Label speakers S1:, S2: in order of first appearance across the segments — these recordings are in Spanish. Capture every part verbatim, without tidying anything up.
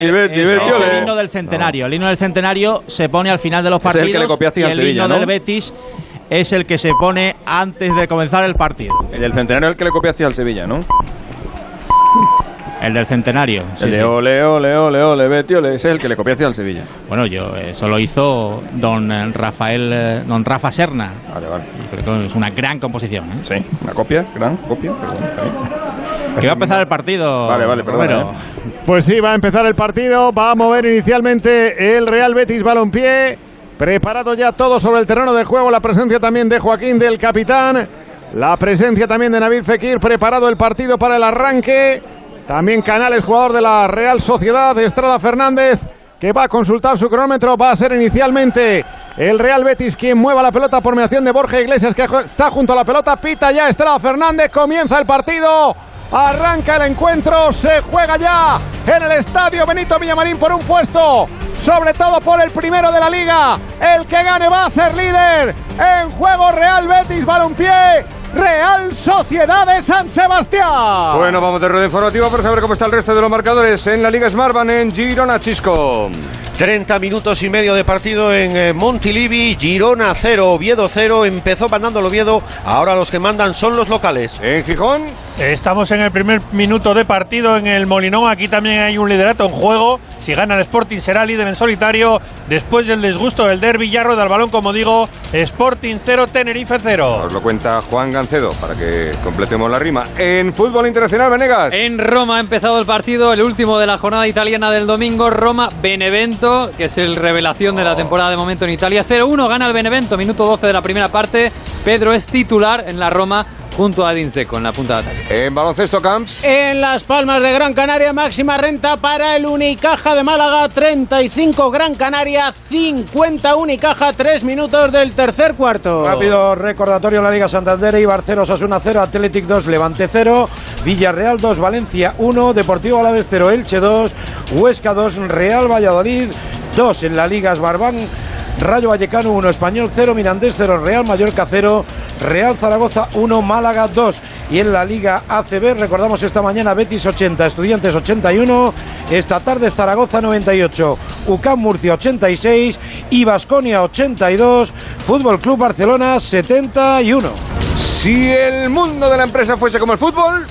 S1: El, Betis,
S2: es
S1: Betis,
S2: el himno del centenario. No. El himno del centenario se pone al final de los partidos.
S1: Es el que le copiaste
S2: y
S1: al
S2: el
S1: Sevilla,
S2: himno
S1: ¿no?
S2: del Betis es el que se pone antes de comenzar el partido.
S1: El del centenario es el que le copiaste al Sevilla, ¿no?
S2: El del centenario. Sí,
S1: el de
S2: sí.
S1: ole, ole, ole, ole, Betis, ole. Ese es el que le copiaste al Sevilla.
S2: Bueno, yo eso lo hizo don Rafael, eh, don Rafa Serna.
S1: Vale, vale.
S2: Y creo que es una gran composición, ¿eh?
S1: Sí, una copia, gran copia, pero bueno, también.
S2: Que va a empezar el partido.
S1: Vale, vale, perdón.
S2: Romero.
S3: Pues sí, va a empezar el partido. Va a mover inicialmente el Real Betis Balompié. Preparado ya todo sobre el terreno de juego. La presencia también de Joaquín, del capitán. La presencia también de Nabil Fekir. Preparado el partido para el arranque. También Canales, jugador de la Real Sociedad. Estrada Fernández, que va a consultar su cronómetro. Va a ser inicialmente el Real Betis quien mueva la pelota por mediación de Borja Iglesias, que está junto a la pelota. Pita ya Estrada Fernández. Comienza el partido. Arranca el encuentro, se juega ya en el estadio Benito Villamarín por un puesto, sobre todo por el primero de la liga. El que gane va a ser líder. En juego Real Betis Balompié, Real Sociedad de San Sebastián.
S1: Bueno, vamos de rueda informativa para saber cómo está el resto de los marcadores en la Liga Smartbank en Girona, Chisco.
S4: treinta minutos y medio de partido en eh, Montilivi. Girona cero, Oviedo cero. Empezó mandando el Oviedo, ahora los que mandan son los locales.
S1: En Gijón
S5: estamos en el primer minuto de partido en el Molinón. Aquí también hay un liderato en juego. Si gana el Sporting será líder en solitario. Después del disgusto del derbi, ya rueda el balón, como digo. Sporting cero, Tenerife cero.
S1: Os lo cuenta Juan Gancedo para que completemos la rima. En fútbol internacional, Venegas.
S6: En Roma ha empezado el partido, el último de la jornada italiana del domingo. Roma-Benevento, que es el revelación de la temporada de momento en Italia. cero uno gana el Benevento, minuto doce de la primera parte. Pedro es titular en la Roma junto a Edin Dzeko en la punta de ataque.
S1: En baloncesto, Camps.
S7: En Las Palmas de Gran Canaria, máxima renta para el Unicaja de Málaga, treinta y cinco Gran Canaria, cincuenta Unicaja, tres minutos del tercer cuarto.
S8: Rápido recordatorio en la Liga Santander: Eibar cero, Osasuna cero, Athletic dos, Levante cero, Villarreal dos, Valencia uno, Deportivo Alavés cero, Elche dos, Huesca dos, Real Valladolid dos. En la Liga Smartbank, Rayo Vallecano uno, Español cero, Mirandés cero, Real Mallorca cero, Real Zaragoza uno, Málaga dos. Y en la Liga A C B, recordamos esta mañana, Betis ochenta, Estudiantes ochenta y uno, esta tarde Zaragoza noventa y ocho, U C A M Murcia ochenta y seis y Baskonia ochenta y dos, Fútbol Club Barcelona setenta y uno.
S1: Si el mundo de la empresa fuese como el fútbol,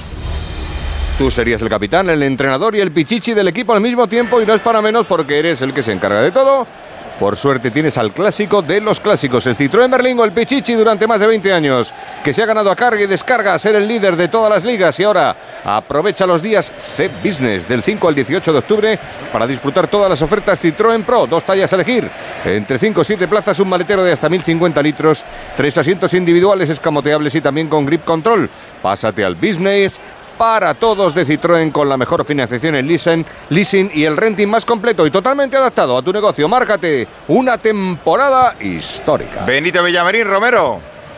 S1: tú serías el capitán, el entrenador y el pichichi del equipo al mismo tiempo, y no es para menos porque eres el que se encarga de todo. Por suerte tienes al clásico de los clásicos, el Citroën Berlingo, el pichichi durante más de veinte años, que se ha ganado a carga y descarga a ser el líder de todas las ligas, y ahora aprovecha los días C Business del cinco al dieciocho de octubre para disfrutar todas las ofertas Citroën Pro, dos tallas a elegir, entre cinco o siete plazas, un maletero de hasta mil cincuenta litros, tres asientos individuales escamoteables y también con grip control. Pásate al Business para todos de Citroën, con la mejor financiación en leasing, leasing y el renting más completo y totalmente adaptado a tu negocio. Márcate una temporada histórica.
S9: Benito Villamarín, Romero.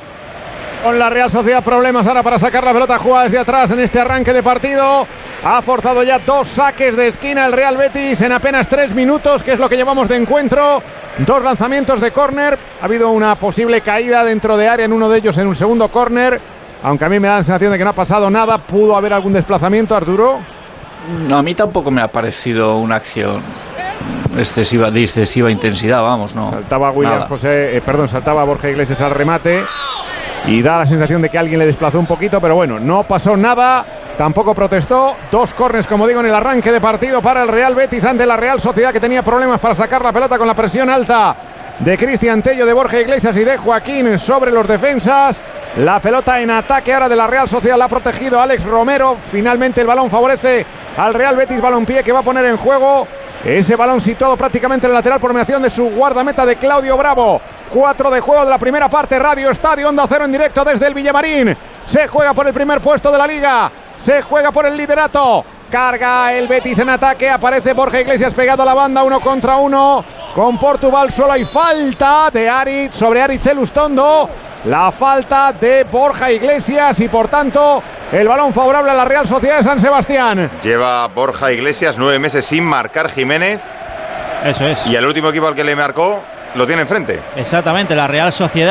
S3: Con la Real Sociedad problemas ahora para sacar la pelota, juega desde atrás en este arranque de partido. Ha forzado ya dos saques de esquina el Real Betis en apenas tres minutos, que es lo que llevamos de encuentro. Dos lanzamientos de córner. Ha habido una posible caída dentro de área en uno de ellos en un segundo córner. Aunque a mí me da la sensación de que no ha pasado nada. ¿Pudo haber algún desplazamiento, Arturo?
S10: No, a mí tampoco me ha parecido una acción excesiva, de excesiva intensidad, vamos, no.
S3: Saltaba Williams
S10: nada.
S3: José, eh, perdón, saltaba Borja Iglesias al remate y da la sensación de que alguien le desplazó un poquito, pero bueno, no pasó nada, tampoco protestó. Dos córners, como digo, en el arranque de partido para el Real Betis ante la Real Sociedad, que tenía problemas para sacar la pelota con la presión alta de Cristian Tello, de Borja Iglesias y de Joaquín sobre los defensas. La pelota en ataque ahora de la Real Sociedad, la ha protegido Alex Romero. Finalmente el balón favorece al Real Betis Balompié, que va a poner en juego ese balón situado prácticamente en el lateral por mediación de su guardameta, de Claudio Bravo. Cuatro de juego de la primera parte. Radio Estadio Onda Cero en directo desde el Villamarín. Se juega por el primer puesto de la Liga, se juega por el liderato. Carga el Betis en ataque, aparece Borja Iglesias pegado a la banda, uno contra uno con Portugal. Solo hay falta de Aritz sobre Aritz Elustondo, la falta de Borja Iglesias, y por tanto el balón favorable a la Real Sociedad de San Sebastián.
S9: Lleva Borja Iglesias nueve meses sin marcar Jiménez.
S2: Eso es.
S9: Y el último equipo al que le marcó lo tiene enfrente.
S2: Exactamente, la Real Sociedad.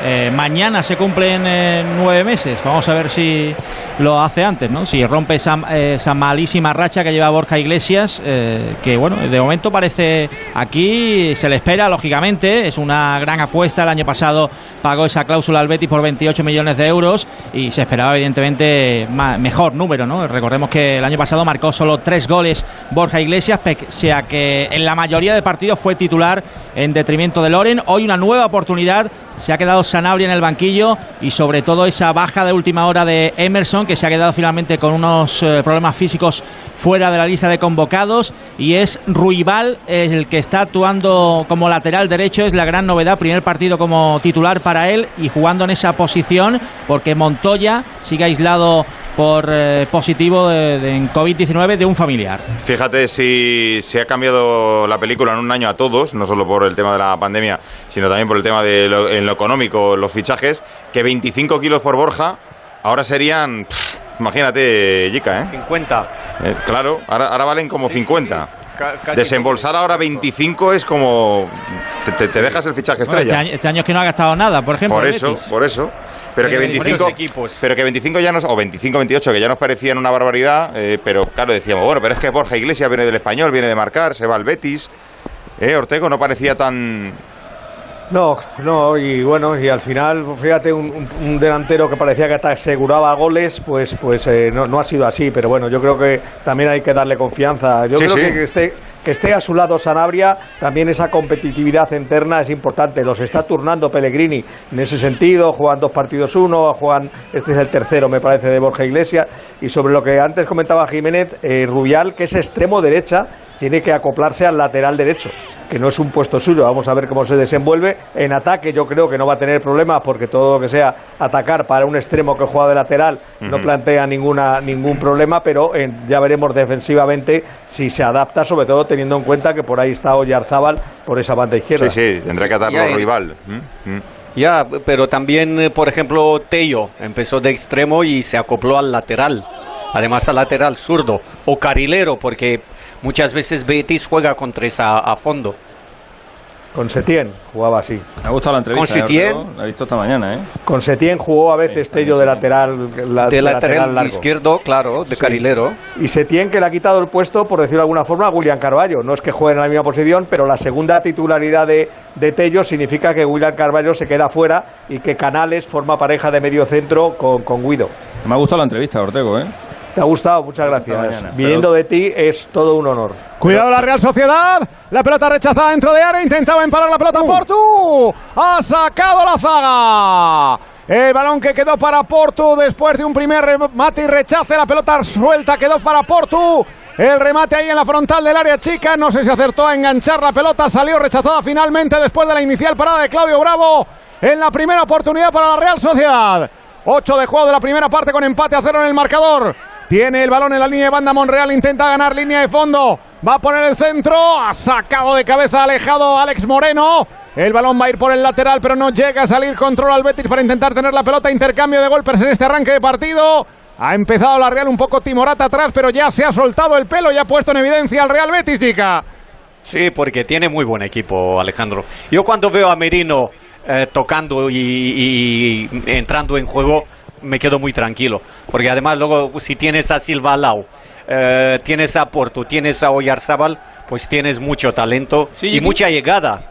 S2: Eh, mañana se cumplen eh, nueve meses. Vamos a ver si lo hace antes, ¿no? Si rompe esa, eh, esa malísima racha que lleva Borja Iglesias, eh, que bueno, de momento parece aquí, se le espera, lógicamente, es una gran apuesta. El año pasado pagó esa cláusula al Betis por veintiocho millones de euros y se esperaba evidentemente ma- mejor número, ¿no? Recordemos que el año pasado marcó solo tres goles Borja Iglesias, pese a que en la mayoría de partidos fue titular en detrimento de Loren. Hoy una nueva oportunidad, se ha quedado Sanabria en el banquillo y sobre todo esa baja de última hora de Emerson, que se ha quedado finalmente con unos eh, problemas físicos fuera de la lista de convocados, y es Ruibal el que está actuando como lateral derecho. Es la gran novedad, primer partido como titular para él y jugando en esa posición, porque Montoya sigue aislado por eh, positivo de, de, en COVID diecinueve de un familiar.
S9: Fíjate si se ha cambiado la película en un año a todos, no solo por el tema de la pandemia, sino también por el tema de lo, en lo económico, los fichajes, que veinticinco kilos por Borja ahora serían, pff, imagínate, Jica, ¿eh?
S11: cincuenta.
S9: Eh, claro, ahora, ahora valen como
S11: sí,
S9: cincuenta.
S11: Sí. Casi
S9: Desembolsar ahora veinticinco es como te, te, te dejas el fichaje estrella.
S2: Bueno, este, año, este año es que no ha gastado nada, por ejemplo.
S9: Por eso,
S2: Betis.
S9: por eso. Pero que veinticinco, pero que veinticinco ya nos, o veinticinco, veintiocho, que ya nos parecían una barbaridad, eh, pero claro, decíamos, bueno, pero es que Borja Iglesias viene del Español, viene de marcar, se va al Betis. Eh, Ortego no parecía tan...
S11: No, no, y bueno, y al final, fíjate, un, un, un delantero que parecía que hasta aseguraba goles, pues pues eh, no, no ha sido así, pero bueno, yo creo que también hay que darle confianza. Yo
S9: sí,
S11: creo
S9: sí.
S11: que, que esté que esté a su lado Sanabria, también esa competitividad interna es importante. Los está turnando Pellegrini en ese sentido, juegan dos partidos uno, juegan, este es el tercero, me parece, de Borja Iglesias. Y sobre lo que antes comentaba Jiménez, eh, Rubial, que es extremo derecha, tiene que acoplarse al lateral derecho, que no es un puesto suyo. Vamos a ver cómo se desenvuelve. En ataque yo creo que no va a tener problemas, porque todo lo que sea atacar para un extremo que juega de lateral uh-huh. no plantea ninguna ningún problema, pero eh, ya veremos defensivamente si se adapta, sobre todo teniendo en cuenta que por ahí está Oyarzábal por esa banda izquierda.
S9: Sí, sí, tendrá que atarlo al rival. ¿Mm?
S12: Ya, pero también, por ejemplo, Tello empezó de extremo y se acopló al lateral, además al lateral zurdo, o carrilero, porque muchas veces Betis juega con tres a, a fondo.
S11: Con Setién jugaba así.
S13: Me ha gustado la entrevista.
S11: Con Setién.
S13: ¿eh? La he visto esta mañana, ¿eh?
S11: Con Setién jugó a veces Tello de lateral, la,
S12: de, de lateral,
S11: lateral
S12: izquierdo, claro, de
S11: sí.
S12: carrilero.
S11: Y Setién, que le ha quitado el puesto, por decirlo de alguna forma, a William Carvalho. No es que juegue en la misma posición, pero la segunda titularidad de, de Tello significa que William Carvalho se queda fuera y que Canales forma pareja de medio centro con, con Guido.
S13: Me ha gustado la entrevista, Ortego, ¿eh?
S11: Te ha gustado, muchas gracias.
S13: Mañana,
S11: Viniendo
S13: pero...
S11: de ti es todo un honor.
S3: Cuidado la Real Sociedad, la pelota rechazada dentro de área, intentaba emparar la pelota uh. Portu, ha sacado la zaga. El balón que quedó para Portu después de un primer remate y rechace, la pelota suelta quedó para Portu. El remate ahí en la frontal del área chica, no sé si acertó a enganchar la pelota, salió rechazada finalmente después de la inicial parada de Claudio Bravo en la primera oportunidad para la Real Sociedad. ocho de juego de la primera parte con empate a cero en el marcador. Tiene el balón en la línea de banda Monreal, intenta ganar línea de fondo, va a poner el centro, ha sacado de cabeza alejado Alex Moreno. El balón va a ir por el lateral, pero no llega a salir. Control al Betis para intentar tener la pelota. Intercambio de golpes en este arranque de partido. Ha empezado la Real un poco timorata atrás, pero ya se ha soltado el pelo y ha puesto en evidencia al Real Betis, chica.
S12: Sí, porque tiene muy buen equipo, Alejandro. Yo cuando veo a Merino eh, tocando y, y, y entrando en juego, me quedo muy tranquilo, porque además luego si tienes a Silva Lau, eh, tienes a Portu, tienes a Oyarzábal, pues tienes mucho talento sí, y mucha llegada.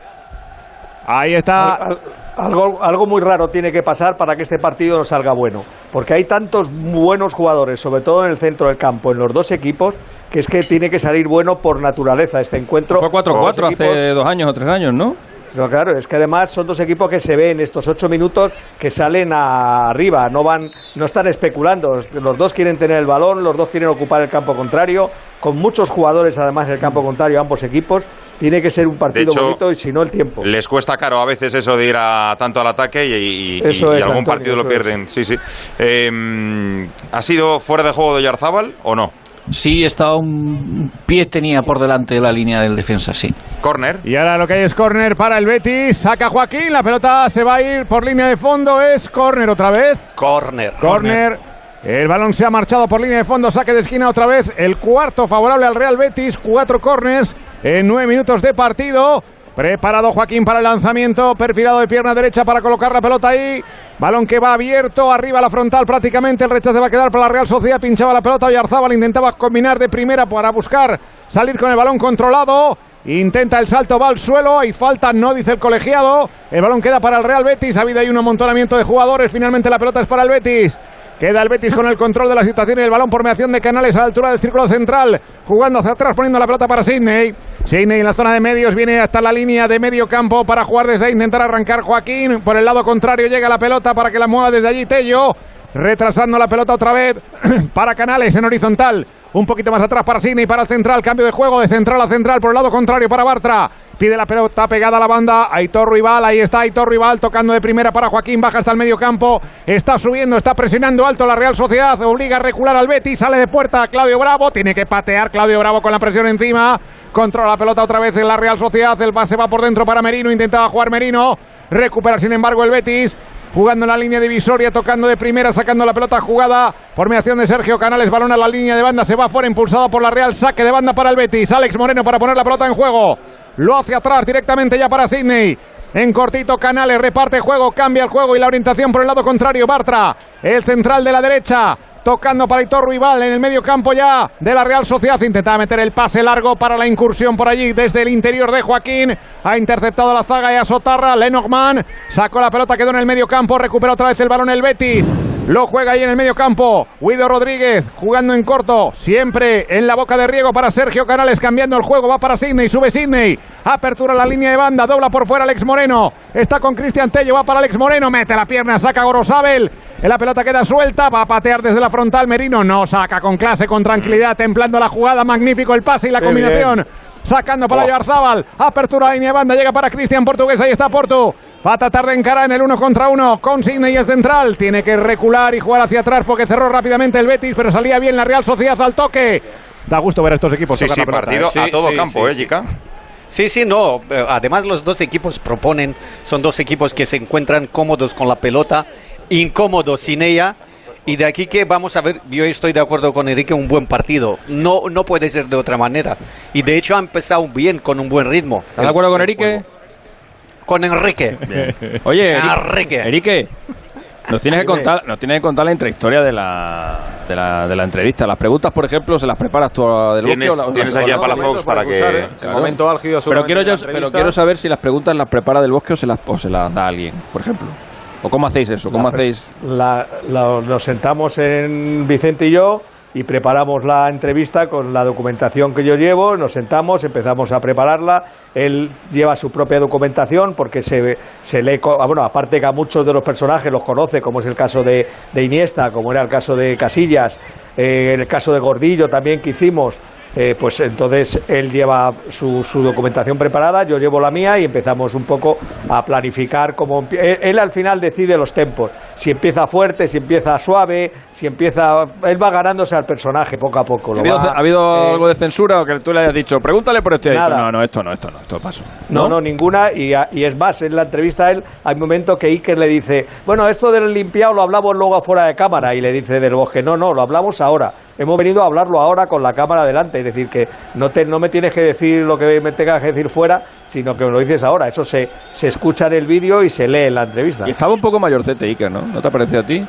S3: Ahí está.
S11: Al, al, algo, algo muy raro tiene que pasar para que este partido no salga bueno, porque hay tantos buenos jugadores, sobre todo en el centro del campo, en los dos equipos, que es que tiene que salir bueno por naturaleza este encuentro.
S13: Fue cuatro cuatro hace dos años o tres años, ¿no?
S11: No, claro, es que además son dos equipos que se ven estos ocho minutos que salen a arriba, no van, no están especulando. Los dos quieren tener el balón, los dos quieren ocupar el campo contrario, con muchos jugadores además en el campo contrario, ambos equipos. Tiene que ser un partido
S9: hecho,
S11: bonito y si no el tiempo.
S9: Les cuesta caro a veces eso de ir a, tanto al ataque y, y, y,
S11: eso
S9: y
S11: es,
S9: algún
S11: Antonio,
S9: partido lo pierden.
S11: Es.
S9: Sí, sí. Eh, ¿Ha sido fuera de juego de Oyarzábal o no?
S10: Sí, estaba un pie tenía por delante de la línea del defensa, sí.
S9: Córner.
S3: Y ahora lo que hay es córner para el Betis. Saca Joaquín, la pelota se va a ir por línea de fondo. Es córner otra vez.
S12: Córner.
S3: Córner. El balón se ha marchado por línea de fondo, saque de esquina otra vez. El cuarto favorable al Real Betis. Cuatro córners en nueve minutos de partido. Preparado Joaquín para el lanzamiento, perfilado de pierna derecha para colocar la pelota ahí. Balón que va abierto, arriba a la frontal prácticamente, el rechace va a quedar para la Real Sociedad, pinchaba la pelota, Oyarzábal intentaba combinar de primera para buscar salir con el balón controlado. Intenta el salto, va al suelo, hay falta, no dice el colegiado. El balón queda para el Real Betis, ha habido ahí un amontonamiento de jugadores, finalmente la pelota es para el Betis. Queda el Betis con el control de la situación y el balón por mediación de Canales a la altura del círculo central, jugando hacia atrás, poniendo la pelota para Sidney. Sidney en la zona de medios, viene hasta la línea de medio campo para jugar desde ahí, intentar arrancar Joaquín. Por el lado contrario llega la pelota para que la mueva desde allí Tello, retrasando la pelota otra vez para Canales en horizontal. Un poquito más atrás para Sidney, para el central, cambio de juego de central a central, por el lado contrario para Bartra, pide la pelota pegada a la banda, Aitor Rival, ahí está Aitor Rival, tocando de primera para Joaquín, baja hasta el medio campo, está subiendo, está presionando alto la Real Sociedad, obliga a recular al Betis, sale de puerta Claudio Bravo, tiene que patear Claudio Bravo con la presión encima, controla la pelota otra vez en la Real Sociedad, el pase va por dentro para Merino, intentaba jugar Merino, recupera sin embargo el Betis, jugando en la línea divisoria, tocando de primera, sacando la pelota jugada por mediación de Sergio Canales, balón a la línea de banda, se va fuera, impulsado por la Real, saque de banda para el Betis, Alex Moreno para poner la pelota en juego, lo hace atrás directamente ya para Sidney, en cortito Canales, reparte juego, cambia el juego y la orientación por el lado contrario, Bartra, el central de la derecha, tocando para Aitor Rival en el medio campo ya de la Real Sociedad, intentaba meter el pase largo para la incursión por allí desde el interior de Joaquín, ha interceptado la zaga y a Sotarra, Lenormand sacó la pelota, quedó en el medio campo, recupera otra vez el balón el Betis, lo juega ahí en el medio campo, Guido Rodríguez jugando en corto, siempre en la boca de riego para Sergio Canales, cambiando el juego, va para Sidney, sube Sidney, apertura la línea de banda, dobla por fuera Alex Moreno, está con Cristian Tello, va para Alex Moreno, mete la pierna, saca Gorosabel, la pelota queda suelta, va a patear desde la frontal Merino, no saca con clase, con tranquilidad, templando la jugada, magnífico el pase y la Qué combinación, bien. Sacando para oh. Oyarzábal, apertura la línea de banda, llega para Cristian Portugués, ahí está Portu, va a tratar de encarar en el uno contra uno con Sidney y el central, tiene que recular y jugar hacia atrás porque cerró rápidamente el Betis, pero salía bien la Real Sociedad al toque, da gusto ver a estos equipos
S9: sí,
S3: tocar
S9: sí,
S3: la pelota,
S9: partido
S3: ¿eh?
S9: a
S12: sí,
S9: todo
S12: sí,
S9: campo,
S12: sí,
S9: ¿eh, Jica?
S12: Sí, sí, no. Además, los dos equipos proponen, son dos equipos que se encuentran cómodos con la pelota, incómodos sin ella. Y de aquí que vamos a ver, yo estoy de acuerdo con Enrique, un buen partido. No, no puede ser de otra manera. Y de hecho ha empezado bien, con un buen ritmo.
S13: ¿Estás de acuerdo con Enrique?
S12: Con Enrique.
S13: Bien. Oye,
S12: Enrique.
S13: Enrique, nos tienes que contar, nos tienes que contar la intrahistoria de la, de la, de la entrevista. Las preguntas, por ejemplo, ¿se las preparas tú del
S9: Tienes,
S13: Bosque o la,
S9: tienes aquí a Palafox para que...
S14: Escuchar, ¿eh?
S13: Claro.
S14: El momento álgido
S13: pero quiero, yo,
S14: la
S13: pero quiero saber si las preguntas las prepara del Bosque o se las, o se las da alguien, por ejemplo. ¿O cómo hacéis eso? ¿Cómo
S11: la,
S13: hacéis?
S11: La, la, nos sentamos en Vicente y yo y preparamos la entrevista con la documentación que yo llevo, nos sentamos, empezamos a prepararla, él lleva su propia documentación porque se, se lee, bueno, aparte que a muchos de los personajes los conoce, como es el caso de, de Iniesta, como era el caso de Casillas, eh, el caso de Gordillo también que hicimos, Eh, pues entonces él lleva su, su documentación preparada, yo llevo la mía y empezamos un poco a planificar cómo él, él al final decide los tempos, si empieza fuerte, si empieza suave, si empieza, él va ganándose al personaje poco a poco. Lo
S13: ¿Ha habido,
S11: va,
S13: ¿ha habido
S11: eh,
S13: algo de censura o que tú le hayas dicho, pregúntale por esto? Y ha dicho,
S11: nada.
S13: no, no, esto no, esto no, esto paso.
S11: No, no, no, ninguna, y, a, y es más, en la entrevista a él hay un momento que Iker le dice, bueno, esto del limpiado lo hablamos luego afuera de cámara, y le dice del Bosque, no, no, lo hablamos ahora, hemos venido a hablarlo ahora con la cámara delante. Es decir, que no, te, no me tienes que decir lo que me tengas que decir fuera, sino que me lo dices ahora. Eso se, se escucha en el vídeo y se lee en la entrevista.
S13: Y estaba un poco mayorcete Iker, ¿no? ¿No te ha parecido a ti?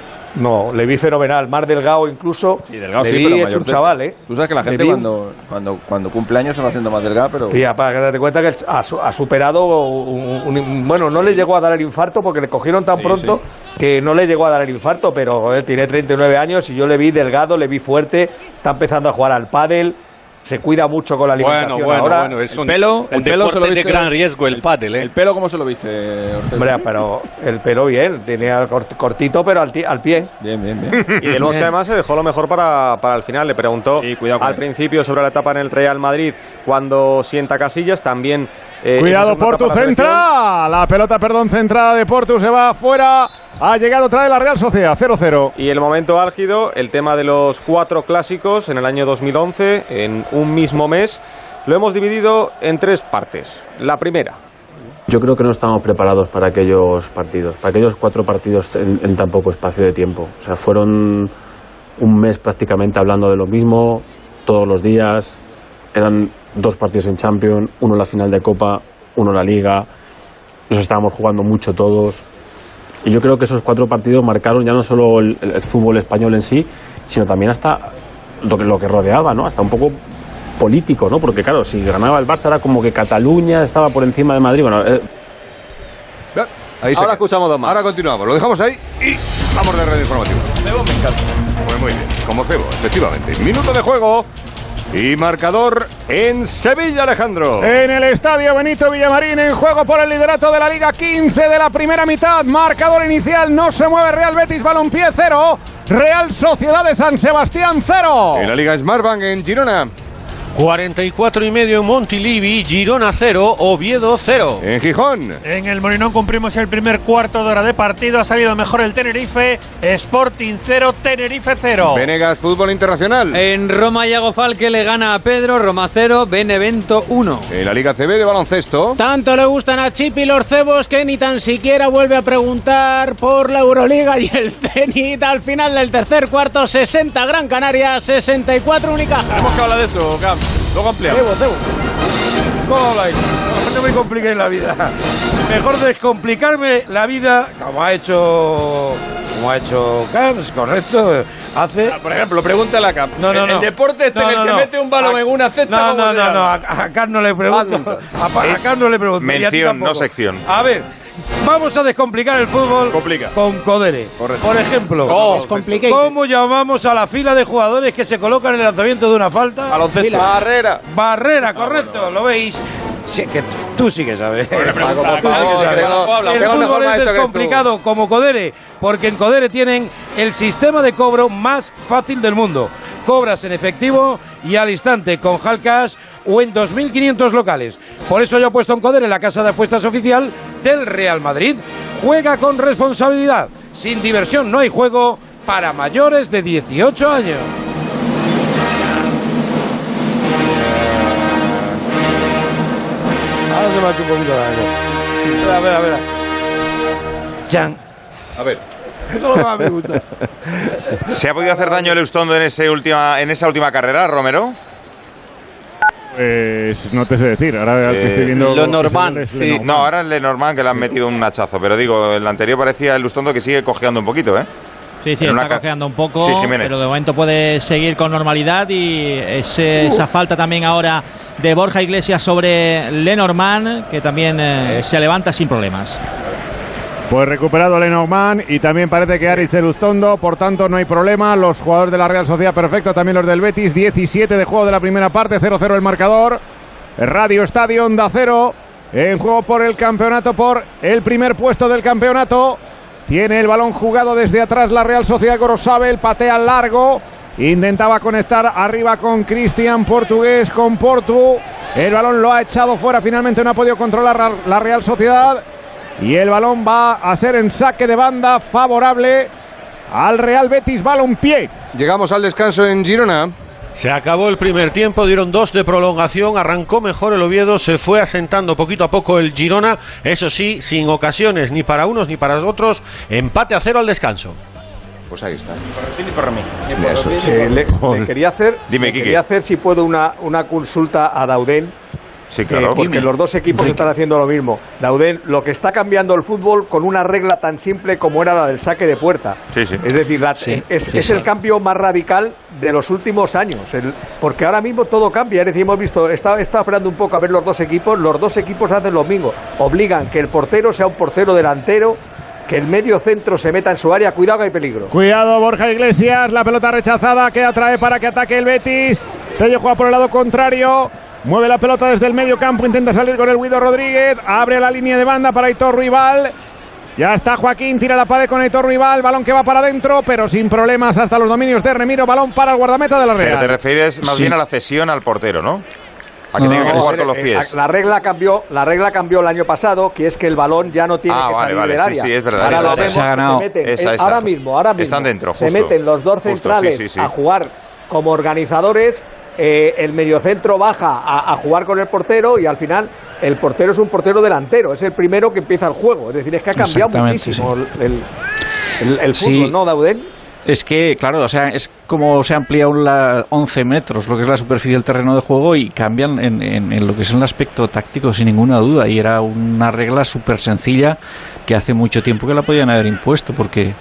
S11: No, le vi fenomenal, más delgado incluso.
S13: Sí, delgado
S11: le
S13: sí,
S11: vi
S13: pero
S11: hecho
S13: mayorcete.
S11: un chaval, ¿eh?
S13: Tú sabes que la
S11: Le
S13: gente
S11: vi-
S13: cuando, cuando, cuando cumple años se va haciendo más delgada, pero...
S11: Sí, para que date cuenta que el- ha, su- ha superado un, un- un- bueno, no le llegó a dar el infarto porque le cogieron tan
S13: Sí,
S11: pronto que no le llegó a dar el infarto, pero él tiene treinta y nueve años y yo le vi delgado, le vi fuerte, está empezando a jugar al pádel, se cuida mucho con la alimentación.
S12: Bueno, bueno,
S11: ahora.
S12: bueno, es
S13: el
S12: un,
S13: pelo,
S12: un
S13: el pelo se lo
S12: deporte de
S13: viste-
S12: gran riesgo el pádel, ¿eh?
S13: ¿El pelo cómo se lo viste, Ortega?
S11: Hombre, pero el pelo bien, tenía cort- cortito pero al, ti- al pie.
S13: Bien, bien, bien.
S14: Y Del Bosque además se dejó lo mejor para, para el final. Le preguntó
S13: Sí, cuidado con
S14: al
S13: él.
S14: principio sobre la etapa en el Real Madrid cuando sienta Casillas. También eh, esa
S3: Cuidado,
S14: segunda
S3: Portu
S14: etapa de la selección.
S3: centra. La pelota, perdón, centrada de Portu se va afuera. Ha llegado otra vez la Real Sociedad, cero cero.
S14: Y el momento álgido, el tema de los cuatro clásicos en el año dos mil once, en un mismo mes. Lo hemos dividido en tres partes. La primera.
S15: Yo creo que no estamos preparados para aquellos partidos, para aquellos cuatro partidos en, en tan poco espacio de tiempo. O sea, fueron un mes prácticamente hablando de lo mismo, todos los días. Eran dos partidos en Champions, uno en la final de Copa. uno la Liga, nos estábamos jugando mucho todos. Y yo creo que esos cuatro partidos marcaron ya no solo el, el fútbol español en sí, sino también hasta lo que, lo que rodeaba, ¿no? Hasta un poco político, ¿no? Porque claro, si ganaba el Barça era como que Cataluña estaba por encima de Madrid. Bueno, eh,
S1: Ahí
S14: Ahora escuchamos dos más.
S1: Ahora continuamos, lo dejamos ahí y vamos de red informativa.
S14: Cebo me encanta.
S1: Pues muy bien, como cebo, efectivamente. Minuto de juego y marcador en Sevilla, Alejandro.
S3: En el estadio Benito Villamarín, en juego por el liderato de la Liga, quince de la primera mitad. Marcador inicial, no se mueve Real Betis Balompié cero, Real Sociedad de San Sebastián cero.
S1: En la Liga Smartbank en Girona.
S4: cuarenta y cuatro y medio en Montilivi, Girona cero, Oviedo cero.
S1: En Gijón.
S5: En el Molinón cumplimos el primer cuarto de hora de partido. Ha salido mejor el Tenerife. Sporting cero, Tenerife cero.
S1: Venegas Fútbol Internacional.
S6: En Roma, Iago Falque le gana a Pedro. Roma cero, Benevento uno.
S1: En la Liga C B de baloncesto.
S7: Tanto le gustan a Chipi los cebos que ni tan siquiera vuelve a preguntar por la Euroliga y el Zenit al final del tercer cuarto. Sesenta Gran Canaria, sesenta y cuatro Unicaja.
S14: Tenemos que hablar de eso, Cam. Luego ampliamos.
S8: Cebo, cebo. ¿Cómo habláis? No, no me compliquéis la vida. Mejor descomplicarme la vida, como ha hecho como ha hecho Camps, correcto. Hace.
S13: Por ejemplo, pregúntale a Cam.
S8: No, no,
S13: el,
S8: no.
S13: el deporte este
S8: No,
S13: en el
S8: no,
S13: que
S8: no.
S13: mete un balón
S8: A-
S13: en una cesta.
S8: No,
S13: ¿cómo
S8: no,
S13: se
S8: no,
S13: llama?
S8: no. A, a Camps no le pregunto. A, a
S9: Es
S8: Camps no le pregunto. y a ti
S9: mención,
S8: tampoco.
S9: no sección.
S8: A ver, vamos a descomplicar el fútbol
S13: Complica.
S8: con Codere.
S13: Correcto.
S8: Por ejemplo,
S13: Oh,
S7: Descomplicated.
S8: ¿cómo llamamos a la fila de jugadores que se colocan en el lanzamiento de una falta?
S13: Baloncesto. Barrera.
S8: Barrera, correcto, ¿lo veis? Sí, que tú, tú sí que sabes.
S13: Paco, por
S8: Tú sí que
S13: favor,
S8: sabes.
S13: que no habla,
S8: El
S13: que no
S8: fútbol
S13: mejor
S8: es
S13: maestro que eres tú.
S8: descomplicado como Codere, porque en Codere tienen el sistema de cobro más fácil del mundo. Cobras en efectivo y al instante con Halcash o en dos mil quinientos locales. Por eso yo he puesto en Codere la casa de apuestas oficial del Real Madrid. Juega con responsabilidad. Sin diversión no hay juego para mayores de dieciocho años. Ahora se me ha hecho un poquito largo. A ver, a ver. Chan.
S1: A ver.
S8: Eso es lo que más me gusta.
S9: ¿Se ha podido hacer daño el Eustondo en, ese última, en esa última carrera, Romero?
S3: Pues no te sé decir, ahora que
S9: Eh,
S3: estoy viendo...
S12: Lenormand,
S3: es
S12: sí.
S3: Lenormand.
S9: No, ahora es Lenormand que le han metido un hachazo, pero digo, el anterior parecía el Eustondo que sigue cojeando un poquito, ¿eh?
S2: Sí, sí,
S9: En una
S2: está
S9: ca-
S2: cojeando un poco,
S9: Sí, Jiménez.
S2: pero de momento puede seguir con normalidad y ese- esa falta también ahora de Borja Iglesias sobre Lenormand, que también eh, se levanta sin problemas.
S3: Pues recuperado Lenormand y también parece que Aritz Elustondo, por tanto no hay problema. Los jugadores de la Real Sociedad, perfecto, también los del Betis. diecisiete de juego de la primera parte, cero cero el marcador. Radio Estadio Onda Cero, en juego por el campeonato, por el primer puesto del campeonato. Tiene el balón jugado desde atrás la Real Sociedad. Gorosabel patea largo, intentaba conectar arriba con Cristian Portugués, con Portu. El balón lo ha echado fuera, finalmente no ha podido controlar la Real Sociedad. Y el balón va a ser en saque de banda favorable al Real Betis Balompié.
S1: Llegamos al descanso en Girona.
S4: Se acabó el primer tiempo, dieron dos de prolongación, arrancó mejor el Oviedo, se fue asentando poquito a poco el Girona, eso sí, sin ocasiones ni para unos ni para otros, empate a cero al descanso.
S1: Pues ahí está.
S11: Eso es. Eh, le, le quería hacer,
S9: Dime,
S11: le
S9: Quique.
S11: quería hacer si puedo una, una consulta a Dauden.
S9: Sí, claro.
S11: Eh, porque los dos equipos están haciendo lo mismo. Dauden, lo que está cambiando el fútbol con una regla tan simple como era la del saque de puerta.
S9: Sí, sí.
S11: Es decir, la-
S2: Sí,
S11: es,
S2: sí,
S11: es
S2: sí.
S11: el cambio más radical de los últimos años. El- porque ahora mismo todo cambia. Es decir, hemos visto, estaba está esperando un poco a ver los dos equipos. Los dos equipos hacen lo mismo. Obligan que el portero sea un portero delantero, que el medio centro se meta en su área. Cuidado que hay peligro.
S3: Cuidado Borja Iglesias, la pelota rechazada que atrae para que ataque el Betis. Tello juega por el lado contrario. Mueve la pelota desde el medio campo, intenta salir con el Guido Rodríguez, abre la línea de banda para Aitor Ruibal. Ya está Joaquín, tira la pared con Aitor Ruibal, balón que va para adentro, pero sin problemas hasta los dominios de Remiro, balón para el guardameta de la
S9: Pero te
S3: Real.
S9: refieres más
S2: Sí.
S9: bien a la cesión al portero, ¿no? A que
S2: No,
S9: tenga que
S2: no,
S9: jugar
S11: Eh,
S9: con los
S11: eh,
S9: pies.
S11: La regla cambió, la regla cambió el año pasado, que es que el balón ya no tiene
S9: Ah,
S11: que
S9: vale,
S11: salir
S9: vale,
S11: del
S9: sí,
S11: área.
S9: sí, es verdad,
S11: Ahora
S9: es
S11: lo
S9: verdad.
S11: vemos
S10: Se ha
S11: que
S10: ganado.
S11: se meten,
S9: Esa,
S11: eh,
S9: esa.
S11: ahora mismo, ahora mismo
S9: Están dentro,
S11: se
S9: justo.
S11: meten los dos
S9: Justo,
S11: centrales
S9: sí, sí, sí.
S11: a jugar como organizadores. Eh, el mediocentro baja a, a jugar con el portero y al final el portero es un portero delantero, es el primero que empieza el juego. Es decir, es que ha cambiado
S10: Exactamente,
S11: muchísimo el, el, el- el
S10: Sí.
S11: fútbol, ¿no, Dauden?
S12: Es que, claro, o sea, es como se amplía la once metros lo que es la superficie del terreno de juego y cambian en, en, en lo que es el aspecto táctico sin ninguna duda. Y era una regla súper sencilla que hace mucho tiempo que la podían haber impuesto, porque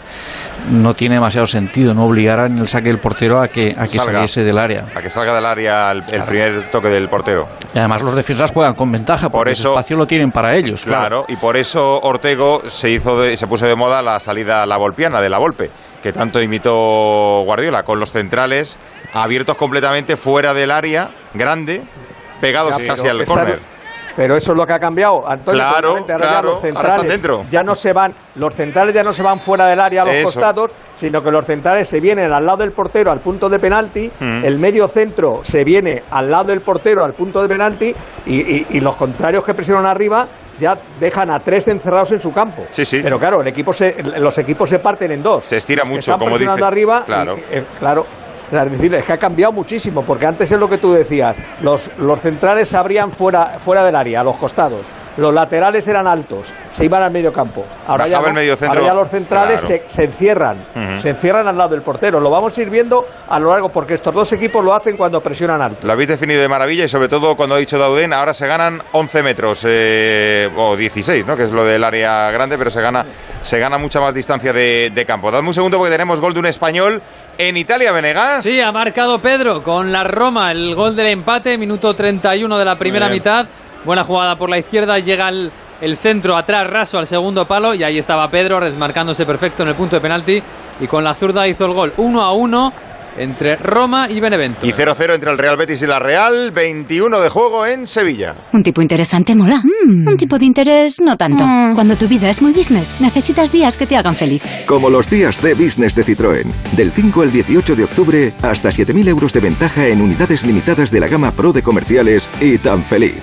S12: no tiene demasiado sentido no obligar en el saque del portero a que, a que
S9: Salga.
S12: saliese del área.
S9: A que salga del área el, el
S12: Claro.
S9: primer toque del portero.
S12: Y además los defensas juegan con ventaja, porque
S9: Por
S12: ese
S9: eso-
S12: espacio lo tienen para ellos.
S9: Claro, y por eso Ortego se hizo de- se puso de moda la salida la volpiana de la Volpe, que tanto imitó Guardiola, con los centrales abiertos completamente fuera del área, grande, pegados
S11: Ya,
S9: casi
S11: pero
S9: al
S11: esa-
S9: córner.
S11: Pero eso es lo que ha cambiado, Antonio.
S9: Claro,
S11: probablemente ahora ya
S9: claro,
S11: los
S9: ahora
S11: centrales
S9: están dentro.
S11: ya no se van, los centrales ya no se van fuera del área a los
S9: Eso.
S11: costados, sino que los centrales se vienen al lado del portero al punto de penalti,
S9: Mm.
S11: el medio centro se viene al lado del portero al punto de penalti y, y- y los contrarios que presionan arriba ya dejan a tres encerrados en su campo.
S9: Sí, sí.
S11: Pero claro, el equipo se, los equipos se parten en dos.
S9: Se estira
S11: Los que
S9: mucho,
S11: están
S9: como
S11: presionando
S9: dice.
S11: arriba,
S9: Claro.
S11: y- eh, claro. Es decir, es que ha cambiado muchísimo, porque antes es lo que tú decías, los, los centrales se abrían fuera, fuera del área, a los costados, los laterales eran altos, se iban al medio campo. Ahora, ya,
S9: Bajaba el
S11: no,
S9: mediocentro.
S11: ahora ya los centrales
S9: Claro.
S11: se, se encierran,
S9: Ujú.
S11: se encierran al lado del portero. Lo vamos a ir viendo a lo largo, porque estos dos equipos lo hacen cuando presionan alto.
S9: Lo habéis definido de maravilla y sobre todo cuando ha dicho Dauden, ahora se ganan once metros eh, o dieciséis, ¿no? Que es lo del área grande, pero se gana se gana mucha más distancia de, de campo. Dadme un segundo porque tenemos gol de un español en Italia, Venegas.
S6: Sí, ha marcado Pedro con la Roma el gol del empate, minuto treinta y uno de la primera
S9: Muy bien.
S6: mitad. Buena jugada por la izquierda, llega el, el centro atrás raso al segundo palo y ahí estaba Pedro desmarcándose perfecto en el punto de penalti y con la zurda hizo el gol. uno a uno entre Roma y Benevento.
S9: Y cero cero entre el Real Betis y la Real, veintiuno de juego en Sevilla.
S16: Un tipo interesante mola. Un tipo de interés no tanto. Cuando tu vida es muy business, necesitas días que te hagan feliz.
S17: Como los días de business de Citroën. Del cinco al dieciocho de octubre, hasta siete mil euros de ventaja en unidades limitadas de la gama Pro de comerciales y tan feliz.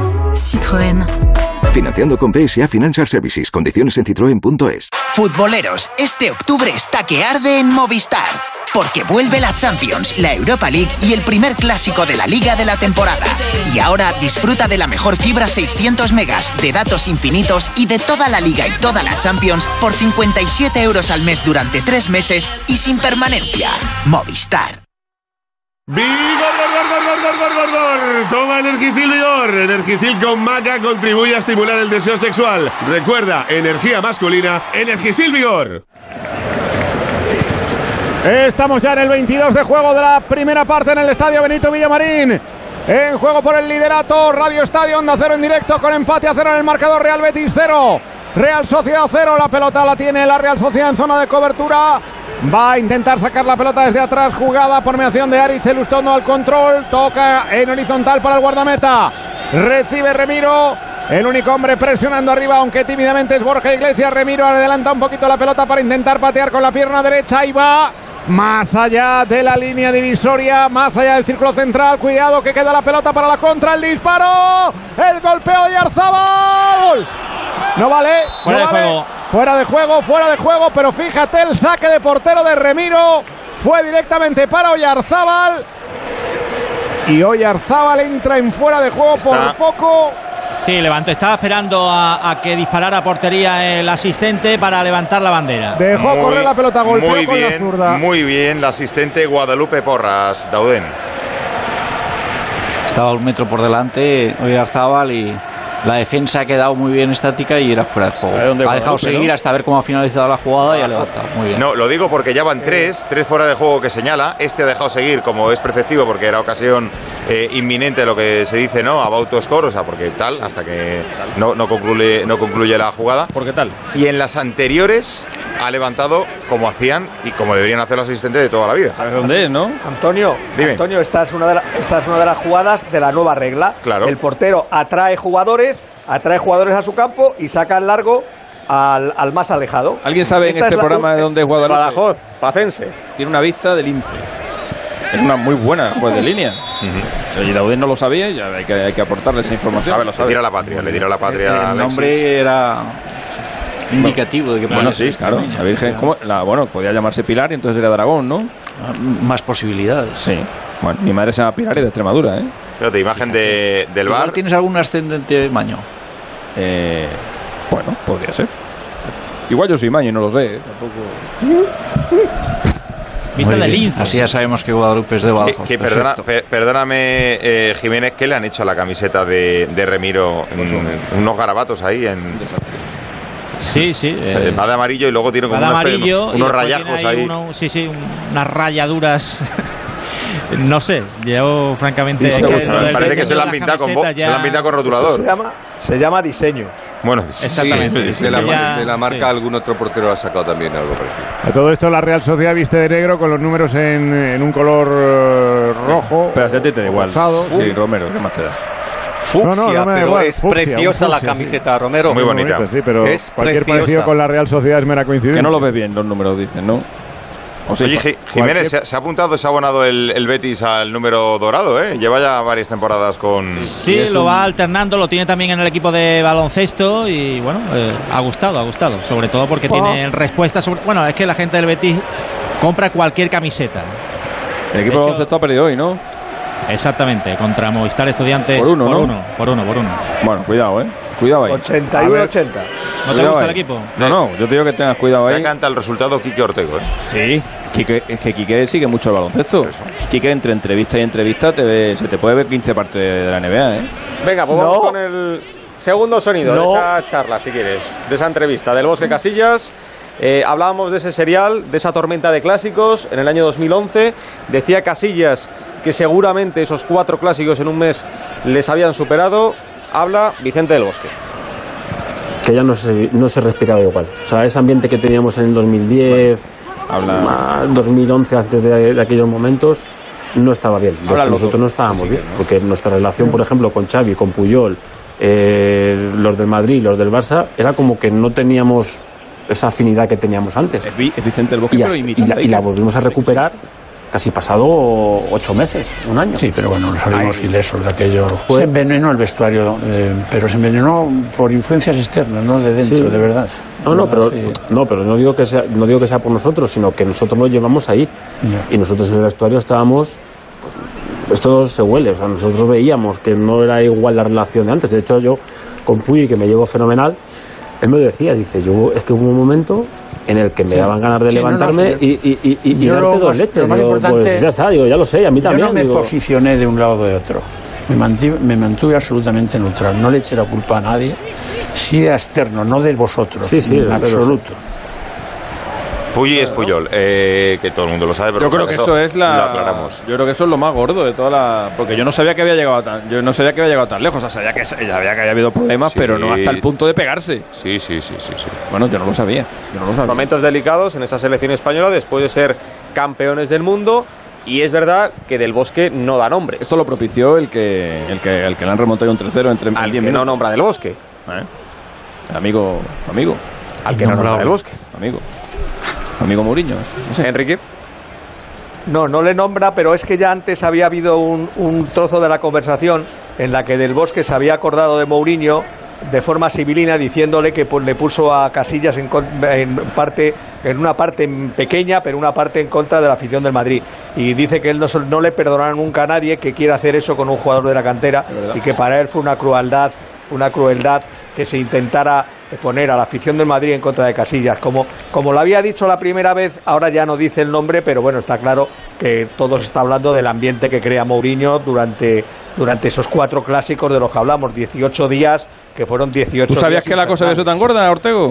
S16: Citroën.
S17: Financiando con P S A Financial Services. Condiciones en citroen punto es.
S18: Futboleros, este octubre está que arde en Movistar. Porque vuelve la Champions, la Europa League y el primer clásico de la Liga de la temporada. Y ahora disfruta de la mejor fibra seiscientos megas, de datos infinitos y de toda la Liga y toda la Champions por cincuenta y siete euros al mes durante tres meses y sin permanencia. Movistar.
S19: ¡Vigor, gor, gor, gor, gor, gor, gor, gor! Toma Energisil Vigor. Energisil con maca contribuye a estimular el deseo sexual. Recuerda, energía masculina, Energisil Vigor.
S3: Estamos ya en el veintidós de juego de la primera parte en el Estadio Benito Villamarín. En juego por el liderato, Radio Estadio Onda Cero en directo con empate a cero en el marcador. Real Betis cero, Real Sociedad cero. La pelota la tiene la Real Sociedad en zona de cobertura. Va a intentar sacar la pelota desde atrás, jugada por mediación de Aritz Elustondo al control. Toca en horizontal para el guardameta. Recibe Remiro. El único hombre presionando arriba, aunque tímidamente, es Borja Iglesias. Remiro adelanta un poquito la pelota para intentar patear con la pierna derecha y va más allá de la línea divisoria, más allá del círculo central. Cuidado que queda la pelota para la contra, el disparo, el golpeo de Arzabal. No vale,
S2: Fuera
S3: no
S2: de
S3: vale.
S2: juego.
S3: Fuera de juego, fuera de juego, pero fíjate el saque de portero de Remiro fue directamente para Oyarzábal y Oyarzábal entra en fuera de juego
S2: Está.
S3: por poco.
S2: Sí, levantó, estaba esperando a, a que disparara a portería el asistente para levantar la bandera.
S3: Dejó correr la pelota, golpeó
S9: muy
S3: con la
S9: bien,
S3: zurda.
S9: muy bien la asistente Guadalupe Porras, Dauden.
S12: Estaba un metro por delante Oyarzábal y la defensa ha quedado muy bien estática y era fuera de juego. Ha dejado
S9: Guadalupe,
S12: seguir
S9: ¿no?
S12: hasta ver cómo ha finalizado la jugada y ha levantado. Muy bien.
S9: No, lo digo porque ya van tres, tres fuera de juego que señala. Este ha dejado seguir, como es preceptivo, porque era ocasión eh, inminente de lo que se dice, ¿no? About to score, o sea, porque tal, hasta que no, no, concluye, no concluye la jugada.
S13: ¿Por qué tal?
S9: Y en las anteriores ha levantado como hacían y como deberían hacer los asistentes de toda la vida.
S13: ¿Sabes dónde es, no?
S11: Antonio,
S9: Dime.
S11: Antonio, esta es, una de la- esta es una de las jugadas de la nueva regla.
S9: Claro.
S11: El portero atrae jugadores, atrae jugadores a su campo y saca el largo al, al más alejado.
S13: ¿Alguien sabe en
S11: Esta
S13: este
S11: es la-
S13: programa de dónde es Guadalupe?
S14: Badajoz, Placense.
S13: Tiene una vista del lince. Es una muy buena juez de línea. O sea, y Dauden no lo sabía y ya hay que, hay que aportarle esa información.
S9: Le dirá la patria, le dirá la patria. a
S12: El
S9: Alexis.
S12: nombre era indicativo de que
S13: Bueno,
S12: podía
S13: sí,
S12: ser
S13: claro.
S12: extremeña.
S13: La Virgen, ¿cómo? La, bueno, podía llamarse Pilar y entonces era de Aragón, ¿no?
S12: Más posibilidades.
S13: Sí. Bueno, mi madre se llama Pilar y de Extremadura, ¿eh?
S9: Fíjate, imagen de, del
S12: Igual
S9: bar.
S12: ¿Tienes algún ascendente maño?
S13: Eh, bueno, podría ser. Igual yo soy maño y no lo sé, ¿eh? Tampoco.
S2: Vista de lince.
S10: Así ya sabemos que Guadalupe es de Badajoz.
S9: Que, que perdona, per, perdóname, eh, Jiménez, ¿qué le han hecho a la camiseta de, de Remiro? Pues un, unos garabatos ahí en...
S2: Sí, sí.
S9: Eh, va de amarillo y luego tiene como
S2: unos,
S9: amarillo, unos rayajos ahí.
S2: Uno, sí, sí, un, unas rayaduras. No sé, yo francamente...
S9: Es que parece que se la han pintado con, ya... se la han pintado con rotulador.
S11: Se llama, se llama diseño.
S9: Bueno,
S1: exactamente. Sí, de, la, ya, de la marca sí. Algún otro portero ha sacado también algo parecido.
S3: A todo esto la Real Sociedad viste de negro con los números en, en un color uh, rojo.
S13: Pero a ti te da igual.
S3: Rosado.
S13: Sí, Romero, ¿qué más te da?
S12: Fucsia, no, no, no pero igual. es fucsia, preciosa fucsia, la camiseta, sí. Romero.
S9: Muy bonita.
S3: bonita sí, pero
S12: es
S3: cualquier
S12: preciosa.
S3: parecido con la Real Sociedad es mera coincidencia.
S13: Que no lo ves bien los números, dicen, ¿no?
S9: O sea, Oye, G Jiménez, ¿se ha, ¿se ha apuntado, se ha abonado el, el Betis al número dorado? ¿eh? Lleva ya varias temporadas con...
S2: Sí, lo un... va alternando, lo tiene también en el equipo de baloncesto y bueno, eh, ha gustado, ha gustado. Sobre todo porque oh. tiene respuestas sobre... Bueno, es que la gente del Betis compra cualquier camiseta.
S13: El equipo de, de baloncesto ha perdido hoy, ¿no?
S2: Exactamente, contra Movistar Estudiantes
S13: por uno,
S2: por
S13: ¿no?
S2: uno, por uno, por uno.
S13: Bueno, cuidado, ¿eh? Cuidado ahí.
S11: ochenta y uno ochenta.
S2: ¿No te gusta ahí. el equipo?
S13: No, no, yo te digo que tengas cuidado ahí.
S9: Me encanta el resultado Quique Ortego, ¿eh?
S13: Sí, Quique, es que Quique sigue mucho el baloncesto. Quique entre entrevista y entrevista te ve, se te puede ver quince partes de la N B A, ¿eh?
S14: Venga, pues no. vamos con el segundo sonido no. de esa charla, si quieres, de esa entrevista del Bosque Casillas. Eh, hablábamos de ese serial, de esa tormenta de clásicos en el año dos mil once. Decía Casillas que seguramente esos cuatro clásicos en un mes les habían superado. Habla Vicente del Bosque.
S15: Que ya no se, no se respiraba igual. O sea, ese ambiente que teníamos en el dos mil diez,
S13: habla...
S15: dos mil once, antes de, de aquellos momentos, no estaba bien. De hecho, nosotros no estábamos bien, porque nuestra relación, por ejemplo, con Xavi, con Puyol, eh, los del Madrid, los del Barça, era como que no teníamos esa afinidad que teníamos antes.
S13: Es, es Vicente del Bosque,
S15: y, hasta, y, la, y la volvimos a recuperar casi pasado ocho meses, un año.
S20: Sí, pero bueno, salimos ilesos de aquello. Se envenenó el vestuario, eh, pero se envenenó por influencias externas, no de dentro, sí. de verdad.
S15: No, no, pero, sí. no, pero no digo que sea, no digo que sea por nosotros, sino que nosotros lo llevamos ahí. Yeah. Y nosotros en el vestuario estábamos... Pues, esto se huele, o sea, nosotros veíamos que no era igual la relación de antes. De hecho, yo con Puy, que me llevo fenomenal, él me decía, dice, yo es que hubo un momento en el que me sí. daban ganas de sí, levantarme no, no, y, y, y, y darte dos más, leches. Digo, pues ya está, digo, ya lo sé, a mí también.
S20: Yo no me
S15: digo,
S20: posicioné de un lado o de otro. Me mantuve, me mantuve absolutamente neutral. No le eché la culpa a nadie. Sí a externo, no de vosotros.
S15: Sí, sí,
S20: en absoluto.
S9: Puyi es Puyol, eh, que todo el mundo lo sabe, pero
S13: yo creo que eso es la,
S9: lo aclaramos.
S13: Yo creo que eso es lo más gordo de toda la, porque yo no sabía que había llegado tan, yo no sabía que había llegado tan lejos, o sea, sabía que sabía que había habido problemas, sí. pero no hasta el punto de pegarse.
S9: Sí, sí, sí, sí, sí.
S13: Bueno, yo no lo sabía, yo no lo sabía.
S14: Momentos delicados en esa selección española después de ser campeones del mundo. Y es verdad que Del Bosque no da nombre.
S13: Esto lo propició el que el que el que le han remontado un tres cero entre
S14: al que no nombra Del Bosque.
S13: ¿Eh? Amigo, amigo.
S14: Al que no nombra Del Bosque.
S13: Amigo. Amigo Mourinho.
S14: No sé. Enrique.
S11: No, no le nombra, pero es que ya antes había habido un, un trozo de la conversación en la que Del Bosque se había acordado de Mourinho de forma sibilina, diciéndole que pues, le puso a Casillas en, en parte en una parte pequeña, pero una parte en contra de la afición del Madrid. Y dice que él no, no le perdonará nunca a nadie que quiera hacer eso con un jugador de la cantera y que para él fue una crueldad, una crueldad que se intentara poner a la afición del Madrid en contra de Casillas. Como, como lo había dicho la primera vez, ahora ya no dice el nombre, pero bueno, está claro que todo se está hablando del ambiente que crea Mourinho durante, durante esos cuatro clásicos de los que hablamos, dieciocho días, que fueron dieciocho días.
S13: ¿Tú sabías que la cosa de eso tan gorda, Ortego?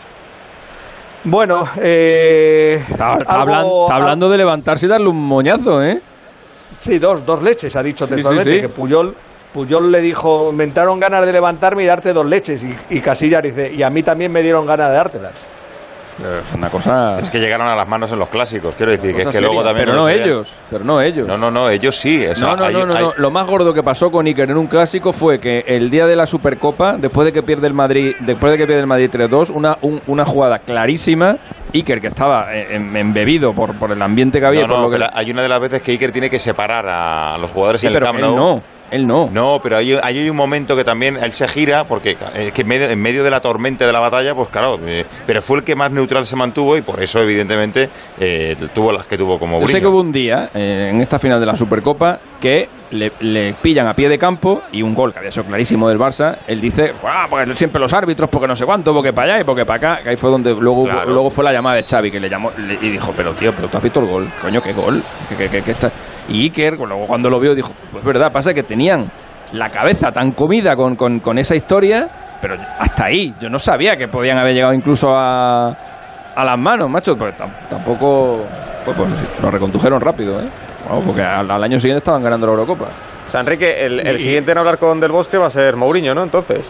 S11: Bueno, eh...
S13: Está, está, algo, hablan, está hablando de levantarse y darle un moñazo, ¿eh?
S11: Sí, dos, dos leches, ha dicho
S13: sí,
S11: textualmente,
S13: sí, sí.
S11: que Puyol... Puyol le dijo, me entraron ganas de levantarme y darte dos leches. Y, y Casillas dice, y a mí también me dieron ganas de dártelas.
S13: Es una cosa...
S9: Es que llegaron a las manos en los clásicos, quiero decir, que es que
S13: seria.
S9: luego también...
S13: Pero no ellos, pero no ellos.
S9: No, no, no, ellos sí. O sea,
S13: no, no,
S9: hay,
S13: no, no,
S9: hay...
S13: no, lo más gordo que pasó con Iker en un clásico fue que el día de la Supercopa, después de que pierde el Madrid, después de que pierde el Madrid tres dos, una, un, una jugada clarísima, Iker, que estaba embebido por, por el ambiente que había...
S9: No, no,
S13: por lo que
S9: la, hay una de las veces que Iker tiene que separar a los jugadores
S13: sí,
S9: en el
S13: pero
S9: Camp
S13: él
S9: Nou.
S13: no. él no.
S9: No, pero ahí, ahí hay un momento que también él se gira, porque es que en medio, en medio de la tormenta de la batalla, pues claro, eh, pero fue el que más neutral se mantuvo y por eso, evidentemente, eh, tuvo las que tuvo como
S13: Yo sé
S9: Mourinho.
S13: que hubo un día, eh, en esta final de la Supercopa, que le, le pillan a pie de campo y un gol que había sido clarísimo del Barça, él dice, ah, pues siempre los árbitros, porque no sé cuánto, porque para allá y porque para acá, que ahí fue donde luego,
S9: Claro.
S13: luego fue la llamada de Xavi, que le llamó le- y dijo, pero tío, pero tú has visto el gol, coño, qué gol, que, que, que, que está... Y Iker, luego cuando lo vio, dijo, pues verdad, pasa que tenían la cabeza tan comida con, con, con esa historia, pero hasta ahí, yo no sabía que podían haber llegado incluso a, a las manos, macho, pues tam- tampoco, pues, pues lo recondujeron rápido, ¿eh? Bueno, porque al, al año siguiente estaban ganando la Eurocopa.
S14: O sea, Enrique, el, el
S13: Y-
S14: siguiente en hablar con Del Bosque va a ser Mourinho, ¿no? Entonces.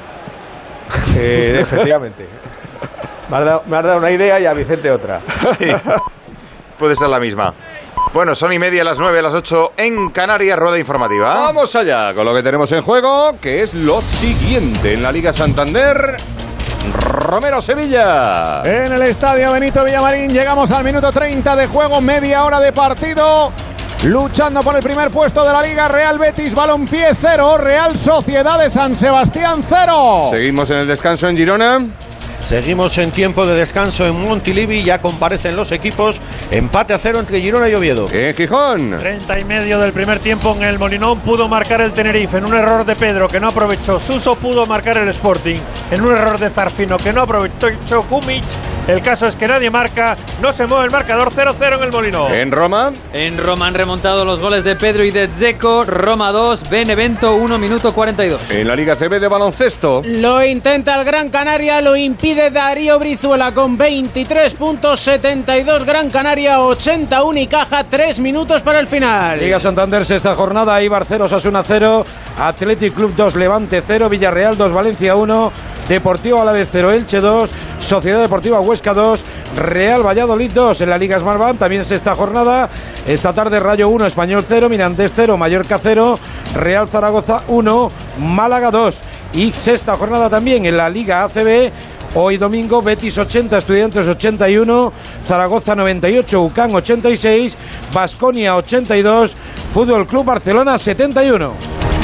S11: Eh, efectivamente. Me has, dado, me has dado una idea y a Vicente otra.
S9: Sí, puede ser la misma. Bueno, son y media, las nueve, las ocho en Canarias, rueda informativa.
S1: Vamos allá con lo que tenemos en juego, que es lo siguiente en la Liga Santander. Romero Sevilla.
S3: En el estadio Benito Villamarín llegamos al minuto treinta de juego, media hora de partido. Luchando por el primer puesto de la Liga, Real Betis Balompié cero, Real Sociedad de San Sebastián cero.
S1: Seguimos en el descanso en Girona.
S4: Seguimos en tiempo de descanso en Montilivi, ya comparecen los equipos. Empate a cero entre Girona y Oviedo.
S1: En Gijón.
S5: treinta y medio del primer tiempo en el Molinón pudo marcar el Tenerife en un error de Pedro que no aprovechó. Suso pudo marcar el Sporting en un error de Zarfino que no aprovechó Kumic. El caso es que nadie marca, no se mueve el marcador, cero cero en el Molinón.
S1: En Roma.
S6: En Roma han remontado los goles de Pedro y de Dzeko. Roma dos, Benevento uno, minuto cuarenta y dos.
S1: En la Liga C B de baloncesto.
S7: Lo intenta el Gran Canaria, lo impide Darío Brizuela con veintitrés puntos, setenta y dos Gran Canaria, ochenta y uno Unicaja, tres minutos para el final.
S8: Liga Santander, sexta jornada, Eibar cero, Osasuna cero, Athletic Club dos, Levante cero, Villarreal dos, Valencia uno, Deportivo Alavés cero, Elche dos, Sociedad Deportiva Huesca dos, Real Valladolid dos. En la Liga Smartbank, también sexta jornada, esta tarde Rayo uno, Español cero, Mirandés cero, Mallorca cero, Real Zaragoza uno, Málaga dos. Y sexta jornada también en la Liga A C B. Hoy domingo, Betis ochenta, Estudiantes ochenta y uno, Zaragoza noventa y ocho, U C A M ochenta y seis, Baskonia ochenta y dos, Fútbol Club Barcelona setenta y uno.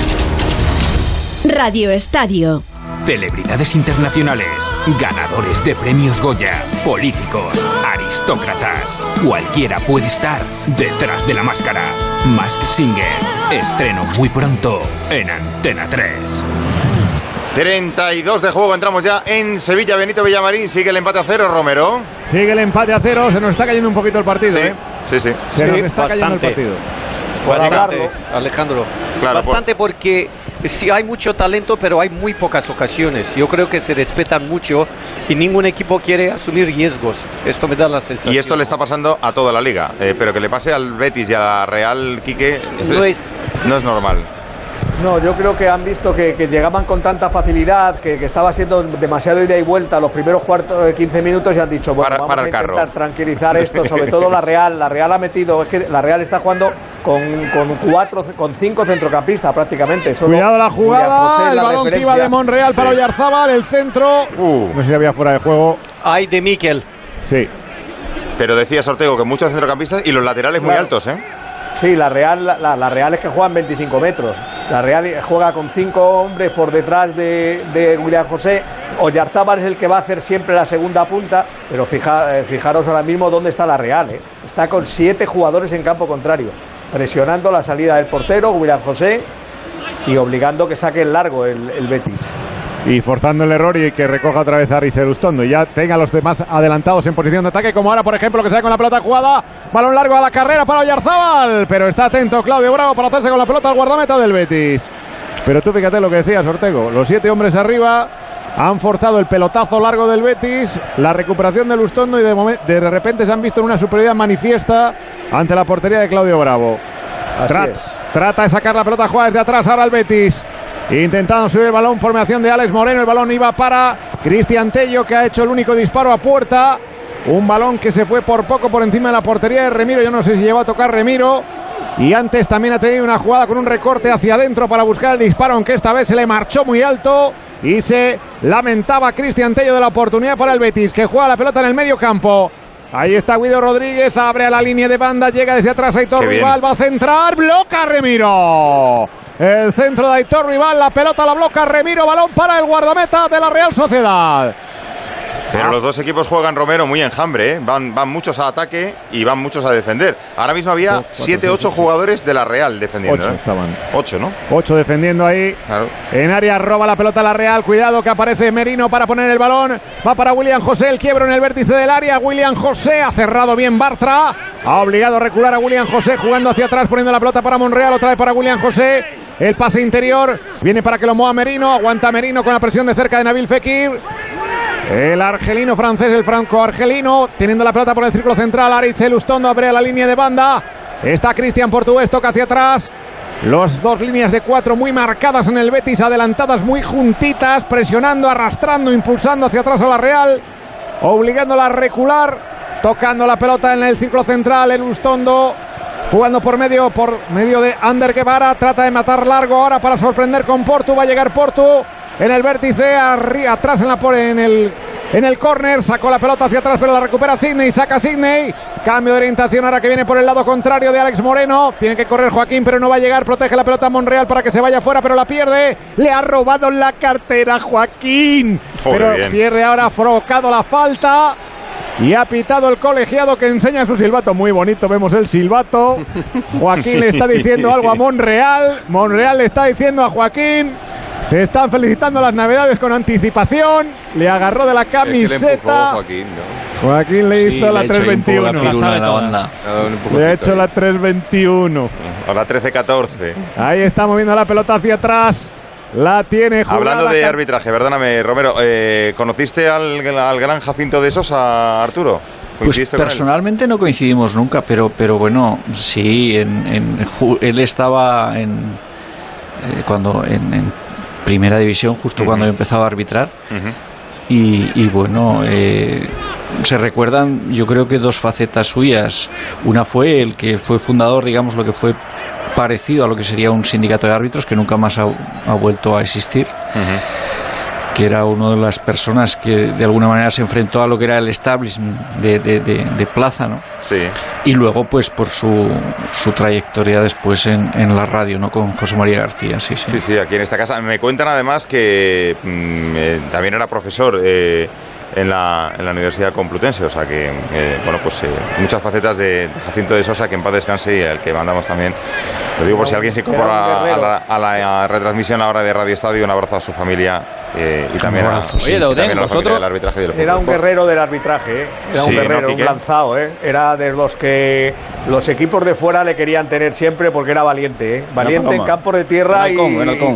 S21: Radio Estadio.
S22: Celebridades internacionales, ganadores de premios Goya, políticos, aristócratas. Cualquiera puede estar detrás de la máscara. Mask Singer. Estreno muy pronto en Antena tres.
S9: treinta y dos de juego, entramos ya en Sevilla, Benito Villamarín, sigue el empate a cero, Romero.
S3: Sigue el empate a cero, se nos está cayendo un poquito el partido,
S9: Sí,
S3: ¿eh?
S9: sí, sí.
S3: Se nos
S12: Sí,
S3: está cayendo el
S12: bastante.
S3: partido.
S12: Bastante, Alejandro.
S9: Claro,
S12: Bastante porque sí hay mucho talento, pero hay muy pocas ocasiones. Yo creo que se respetan mucho y ningún equipo quiere asumir riesgos. Esto me da la sensación.
S9: Y esto le está pasando a toda la liga, eh, pero que le pase al Betis y a la Real, Quique,
S12: No es-
S9: no es normal.
S11: No, yo creo que han visto que, que llegaban con tanta facilidad, que, que estaba siendo demasiado ida y vuelta los primeros cuartos de quince minutos y han dicho, bueno,
S9: Para-
S11: vamos
S9: para
S11: a
S9: el carro.
S11: intentar tranquilizar esto, sobre todo la Real. La Real ha metido, es que la Real está jugando con, con cuatro, con cinco centrocampistas prácticamente. Solo
S3: Cuidado la
S11: Julián
S3: jugada,
S11: José,
S3: el
S11: la
S3: balón que
S11: referencia.
S3: iba de Monreal para
S11: Sí.
S3: Oyarzábal, el centro. No sé si había fuera de juego.
S12: Hay de Miquel.
S3: Sí.
S9: Pero decía Sortego que muchos centrocampistas y los laterales muy
S11: Claro.
S9: altos, ¿eh?
S11: Sí, la Real, la, la Real es que juegan veinticinco metros. La Real juega con cinco hombres por detrás de, de William José. Oyarzábal es el que va a hacer siempre la segunda punta, pero fija, eh, fijaros ahora mismo dónde está la Real. ¿eh? Está con siete jugadores en campo contrario, presionando la salida del portero, William José, y obligando que saque el largo el, el Betis.
S3: Y forzando el error y que recoja otra vez a Riser Ustondo y ya tenga a los demás adelantados en posición de ataque, como ahora, por ejemplo, que sale con la pelota jugada, balón largo a la carrera para Oyarzábal, pero está atento Claudio Bravo para hacerse con la pelota al guardameta del Betis. Pero tú fíjate lo que decías, Ortego, los siete hombres arriba han forzado el pelotazo largo del Betis, la recuperación del Ustondo y de, momen- de repente se han visto en una superioridad manifiesta ante la portería de Claudio Bravo.
S11: Así
S3: Tra-
S11: es.
S3: Trata de sacar la pelota jugada desde atrás ahora el Betis. Intentando subir el balón, formación de Alex Moreno. El balón iba para Cristian Tello, que ha hecho el único disparo a puerta. Un balón que se fue por poco por encima de la portería de Remiro. Yo no sé si llegó a tocar Remiro. Y antes también ha tenido una jugada con un recorte hacia adentro para buscar el disparo, aunque esta vez se le marchó muy alto. Y se lamentaba Cristian Tello de la oportunidad para el Betis, que juega la pelota en el medio campo. Ahí está Guido Rodríguez, abre a la línea de banda, llega desde atrás Aitor Rival, va a centrar, bloca Remiro. El centro de Aitor Rival, la pelota la bloca Remiro, balón para el guardameta de la Real Sociedad.
S9: Pero los dos equipos juegan, Romero, muy enjambre, ¿eh? Van, van muchos a ataque y van muchos a defender. Ahora mismo había siete ocho jugadores de la Real defendiendo.
S3: ocho
S9: ¿eh?
S3: estaban.
S9: ocho, ¿no?
S3: ocho defendiendo ahí.
S9: Claro.
S3: En área roba la pelota la Real. Cuidado que aparece Merino para poner el balón. Va para William José. El quiebro en el vértice del área. William José ha cerrado bien Bartra. Ha obligado a recular a William José jugando hacia atrás, poniendo la pelota para Monreal. Otra vez para William José. El pase interior. Viene para que lo mueva Merino. Aguanta Merino con la presión de cerca de Nabil Fekir. El argelino francés, el franco-argelino, teniendo la pelota por el círculo central. Aritz Elustondo abre a la línea de banda. Está Cristian Portugués, toca hacia atrás. Los dos líneas de cuatro muy marcadas en el Betis, adelantadas muy juntitas, presionando, arrastrando, impulsando hacia atrás a la Real, obligándola a recular, tocando la pelota en el círculo central. Elustondo jugando por medio, por medio de Ander Guevara, trata de matar largo ahora para sorprender con Portu. Va a llegar Portu en el vértice, arriba, atrás en, la, en el en el córner, sacó la pelota hacia atrás pero la recupera Sidney, saca Sidney, cambio de orientación ahora que viene por el lado contrario de Alex Moreno, tiene que correr Joaquín pero no va a llegar, protege la pelota Monreal para que se vaya fuera pero la pierde, le ha robado la cartera Joaquín. Joder, pero bien. Pierde ahora, ha provocado la falta y ha pitado el colegiado que enseña su silbato. Muy bonito, vemos el silbato. Joaquín le está diciendo algo a Monreal. Monreal le está diciendo a Joaquín. Se están felicitando las navidades con anticipación. Le agarró de la camiseta.
S1: Es que le empujó, Joaquín, ¿no?
S3: Joaquín le
S1: sí,
S3: hizo la tres veintiuno.
S1: Le
S3: ha hecho la tres veintiuno.
S9: O la trece catorce.
S3: Ahí está moviendo la pelota hacia atrás. La tiene jugada.
S9: Hablando de arbitraje, perdóname, Romero, eh, ¿conociste al, al gran Jacinto de Sosa, Arturo?
S10: Pues personalmente no coincidimos nunca, pero pero bueno, sí, en, en, él estaba en eh, cuando en, en primera división, justo uh-huh. cuando empezaba a arbitrar, uh-huh. y, y bueno, eh, se recuerdan, yo creo que dos facetas suyas. Una fue el que fue fundador, digamos, lo que fue parecido a lo que sería un sindicato de árbitros que nunca más ha, ha vuelto a existir, uh-huh. que era una de las personas que de alguna manera se enfrentó a lo que era el establishment de, de, de, de Plaza, ¿no?
S9: Sí.
S10: Y luego pues por su, su trayectoria después en, en la radio, ¿no? Con José María García, sí, sí.
S9: Sí, sí, aquí en esta casa. Me cuentan además que mmm, eh, también era profesor eh, en la, en la Universidad Complutense, o sea que, eh, bueno, pues eh, muchas facetas de, de Jacinto de Sosa, que en paz descanse, y al que mandamos también, lo digo por si alguien se incorpora a la, a la retransmisión ahora de Radio Estadio, un abrazo a su familia eh, y también a,
S14: Oye,
S9: y
S14: Dauden,
S9: también a la familia
S14: nosotros...
S9: del arbitraje del fútbol.
S11: Era un guerrero del arbitraje, ¿eh? Era
S9: sí,
S11: un guerrero,
S9: ¿no,
S11: un lanzado, ¿eh? Era de los que los equipos de fuera le querían tener siempre porque era valiente, ¿eh? Valiente en campos de tierra y...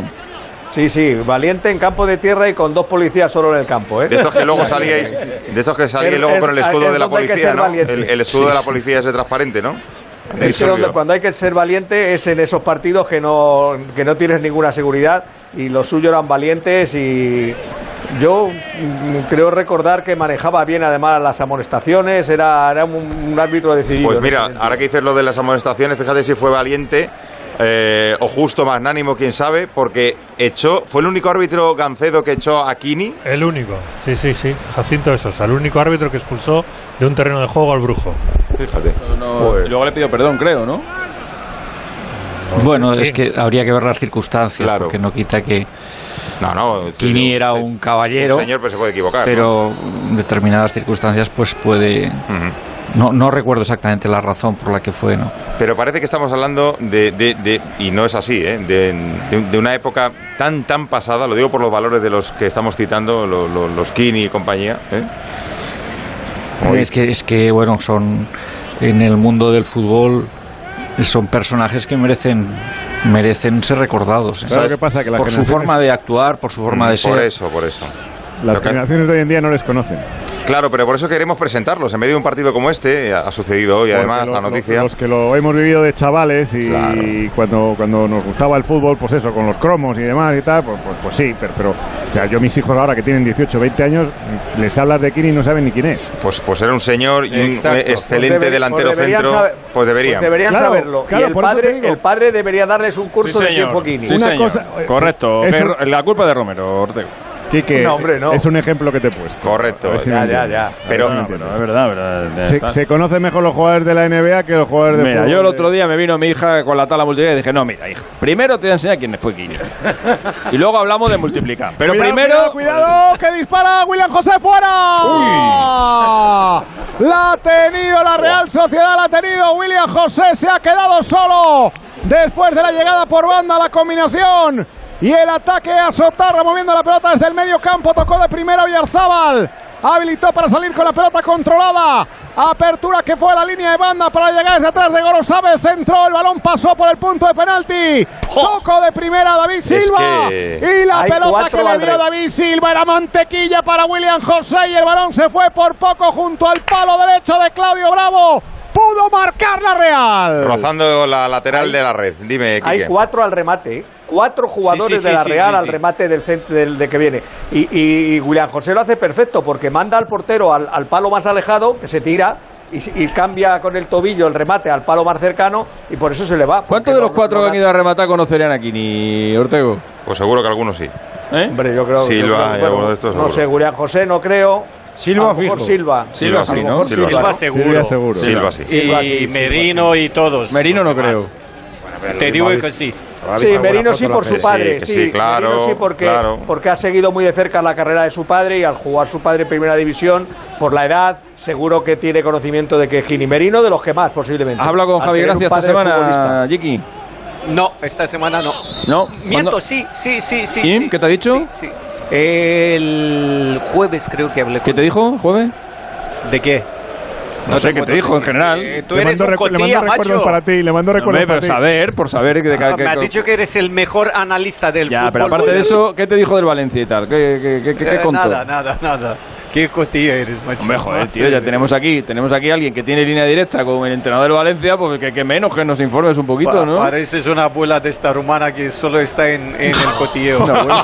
S11: Sí, sí, valiente en campo de tierra y con dos policías solo en el campo, ¿eh?
S9: De estos que luego salíais, de estos que salíais luego con el escudo de la policía, ¿no? El, el escudo sí, de la policía es de transparente, ¿no?
S11: Es que donde, cuando hay que ser valiente es en esos partidos que no, que no tienes ninguna seguridad, y los suyos eran valientes, y yo creo recordar que manejaba bien además las amonestaciones, era, era un, un árbitro decidido.
S9: Pues mira, ahora que dices lo de las amonestaciones, fíjate si fue valiente eh, o justo, magnánimo, quién sabe, porque echó, fue el único árbitro Gancedo que echó a Kini.
S5: El único, sí, sí, sí, Jacinto de Sosa, el único árbitro que expulsó de un terreno de juego al Brujo.
S9: Fíjate.
S13: No, no, pues, luego le pidió perdón, creo, ¿no?
S10: Bueno, sí. Es que habría que ver las circunstancias, claro. Porque no quita que
S9: no, no,
S10: Kini era un caballero,
S9: un señor, pero se puede equivocar,
S10: pero ¿no? En determinadas circunstancias pues puede... Uh-huh. No, no recuerdo exactamente la razón por la que fue, ¿no?
S9: Pero parece que estamos hablando de, de, de y no es así, ¿eh? de, de, de una época tan tan pasada, lo digo por los valores de los que estamos citando, los, los, los Kini y compañía, ¿eh?
S10: Es que, es que, bueno, son en el mundo del fútbol son personajes que merecen merecen ser recordados, ¿eh?
S3: ¿Sabes qué pasa? Que la
S10: por su forma de actuar, por su forma
S9: mm,
S10: de ser.
S9: Por eso, por eso.
S3: Las que... generaciones de hoy en día no les conocen.
S9: Claro, pero por eso queremos presentarlos. En medio de un partido como este, ha sucedido hoy, además, lo, la noticia.
S3: Los, los que lo hemos vivido de chavales y claro. cuando, cuando nos gustaba el fútbol, pues eso, con los cromos y demás y tal, pues, pues, pues sí, pero, pero o sea, yo mis hijos ahora que tienen dieciocho, veinte años, les hablas de Kini y no saben ni quién es.
S9: Pues, pues era un señor y un Exacto. excelente pues debe,
S11: pues
S9: delantero centro,
S11: saber,
S9: pues deberían.
S11: Pues deberían claro, saberlo.
S3: Claro,
S11: y el padre, el padre debería darles un curso
S13: sí,
S11: de quién fue Kini.
S13: Sí,
S11: Una
S13: señor.
S11: cosa,
S13: correcto, es un... la culpa de Romero, Ortega.
S3: Quique,
S8: no, hombre, no.
S3: es un ejemplo que te he puesto.
S9: Correcto,
S3: si
S9: ya,
S3: me
S9: ya,
S3: entiendes.
S9: ya. Pero,
S3: no,
S13: pero es verdad, verdad.
S3: Se, se conocen mejor los jugadores de la N B A que los jugadores de
S13: Mira,
S3: fútbol.
S13: yo el otro día me vino mi hija con la tabla multiplicar y dije, no, mira, hija, primero te voy a enseñar quién fue Kini. Y luego hablamos de multiplicar. Pero
S3: cuidado,
S13: primero...
S3: Cuidado, cuidado, que dispara William José fuera. Uy. La ha tenido la Real Sociedad, la ha tenido William José, se ha quedado solo después de la llegada por banda, la combinación y el ataque a Sotarra moviendo la pelota desde el medio campo, tocó de primera Oyarzábal, habilitó para salir con la pelota controlada, apertura que fue a la línea de banda para llegar desde atrás de Gorosabel, centró, el balón pasó por el punto de penalti, tocó de primera David Silva
S9: que
S3: y la
S11: hay
S3: pelota que le
S11: André.
S3: dio David Silva era mantequilla para William José y el balón se fue por poco junto al palo derecho de Claudio Bravo. Pudo marcar la Real.
S9: rozando la lateral
S11: Hay-
S9: de la red. Dime, Quique.
S11: Hay cuatro al remate, ¿eh? cuatro jugadores
S9: Sí, sí,
S11: de la
S9: sí,
S11: Real
S9: sí,
S11: al
S9: sí.
S11: remate del centro del, de que viene. Y, y- y William José lo hace perfecto porque manda al portero al, al palo más alejado, que se tira y, y cambia con el tobillo el remate al palo más cercano y por eso se le va.
S13: ¿Cuántos de los cuatro que han ido a rematar conocerían a Kini, Ortego?
S9: Pues seguro que algunos sí.
S13: ¿Eh?
S11: Hombre, yo creo
S9: Silva,
S11: yo creo-
S9: y
S11: bueno,
S9: alguno de estos
S11: no
S9: seguro.
S11: sé, William José no creo.
S8: Silva
S11: a lo mejor
S8: fijo.
S11: Silva.
S9: Silva sí,
S11: A lo
S9: ¿no?
S11: mejor
S9: Silva
S11: Silva,
S9: sí.
S11: ¿no?
S12: seguro.
S3: Silva seguro.
S9: Silva sí.
S12: Y
S11: Silva sí,
S12: Merino y todos.
S13: Merino no
S12: los demás.
S13: creo.
S12: Te digo que sí.
S11: Sí, Merino sí por su
S9: Sí,
S11: padre.
S9: que
S11: Sí,
S9: sí, claro,
S11: Merino sí porque,
S9: claro.
S11: porque ha seguido muy de cerca la carrera de su padre y al jugar su padre en primera división, por la edad, seguro que tiene conocimiento de que Gini Merino de los que más posiblemente.
S13: ¿Has hablado con
S11: Al
S13: Javi
S11: tener un
S13: Gracia esta
S11: padre
S13: semana,
S11: futbolista.
S13: Jiki?
S12: No, esta semana no.
S13: No.
S12: Miento,
S13: ¿Cuándo?
S12: sí, sí, sí, sí.
S13: ¿Y?
S12: sí,
S13: ¿Qué te ha dicho?
S12: sí, sí. El jueves creo que hablé con
S13: ¿Qué te dijo, jueves?
S12: ¿De qué?
S13: No, sé, ¿qué te dijo en general?
S12: Eh, tú
S3: Le
S12: eres
S3: mando,
S12: un
S3: recu- le
S12: cotilla,
S3: mando recuerdos
S12: macho.
S3: para ti, le mando
S13: No,
S3: recuerdos
S13: hombre,
S3: para
S13: pero
S3: ti.
S13: saber, por saber que, que-
S12: Ah,
S13: que-
S12: me has
S13: que-
S12: dicho que eres el mejor analista del
S13: Ya,
S12: fútbol.
S13: pero aparte de
S12: mundial.
S13: eso, ¿qué te dijo del Valencia y tal? ¿Qué, qué, qué, qué- qué
S12: Eh,
S13: contó?
S12: Nada, nada, nada. Qué cotilla eres, macho.
S13: Hombre, joder, tío, ya tenemos aquí, tenemos aquí a alguien que tiene línea directa con el entrenador del Valencia, pues que, que menos que nos informes un poquito,
S12: Pa-
S13: ¿no?
S12: Pareces una abuela de esta rumana que solo está en, en el cotilleo.
S13: Una abuela.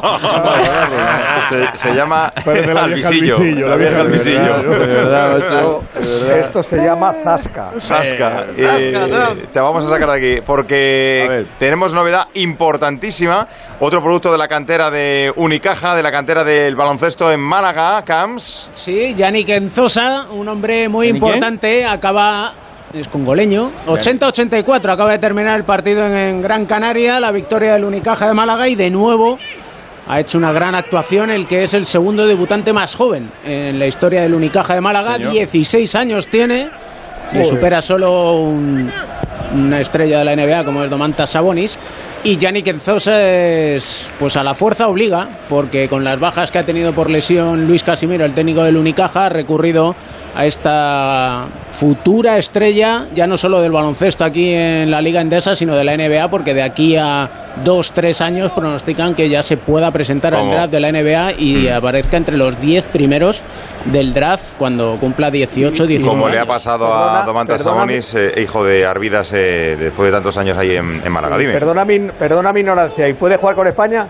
S9: se, se llama
S3: Parece la vieja
S9: Alvisillo.
S3: Alvisillo,
S9: La vieja Alvisillo.
S13: De verdad, macho, de verdad.
S11: Esto se llama Zasca.
S9: Zasca.
S12: Eh, Zasca,
S9: Eh,
S12: Trump.
S9: te vamos a sacar de aquí
S3: A
S9: porque
S3: ver.
S9: tenemos novedad importantísima. Otro producto de la cantera de Unicaja, de la cantera del baloncesto en Málaga, Camps.
S7: Sí, Yannick Enzosa, un hombre muy
S13: ¿Yannick qué?
S7: importante, acaba, es congoleño, ochenta ochenta y cuatro, acaba de terminar el partido en, en Gran Canaria, la victoria del Unicaja de Málaga y de nuevo ha hecho una gran actuación el que es el segundo debutante más joven en la historia del Unicaja de Málaga,
S13: Señor.
S7: dieciséis años tiene, le supera solo un- una estrella de la N B A como es Domantas Sabonis y Yannick Enzosa es, pues a la fuerza obliga porque con las bajas que ha tenido por lesión Luis Casimiro, el técnico del Unicaja, ha recurrido a esta futura estrella ya no solo del baloncesto aquí en la Liga Endesa sino de la N B A porque de aquí a dos, tres años pronostican que ya se pueda presentar al
S9: ¿Cómo?
S7: draft de la N B A y aparezca entre los diez primeros del draft cuando cumpla dieciocho, diecinueve
S9: Como le ha
S7: años.
S9: pasado a
S11: Perdona,
S9: Domantas
S11: perdóname.
S9: Sabonis, eh, hijo de Arvidas, eh, después de tantos años ahí en, en Málaga. Dime.
S11: Perdona mi, perdona mi ignorancia. ¿Y puede jugar con España?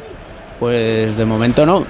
S7: Pues de momento no.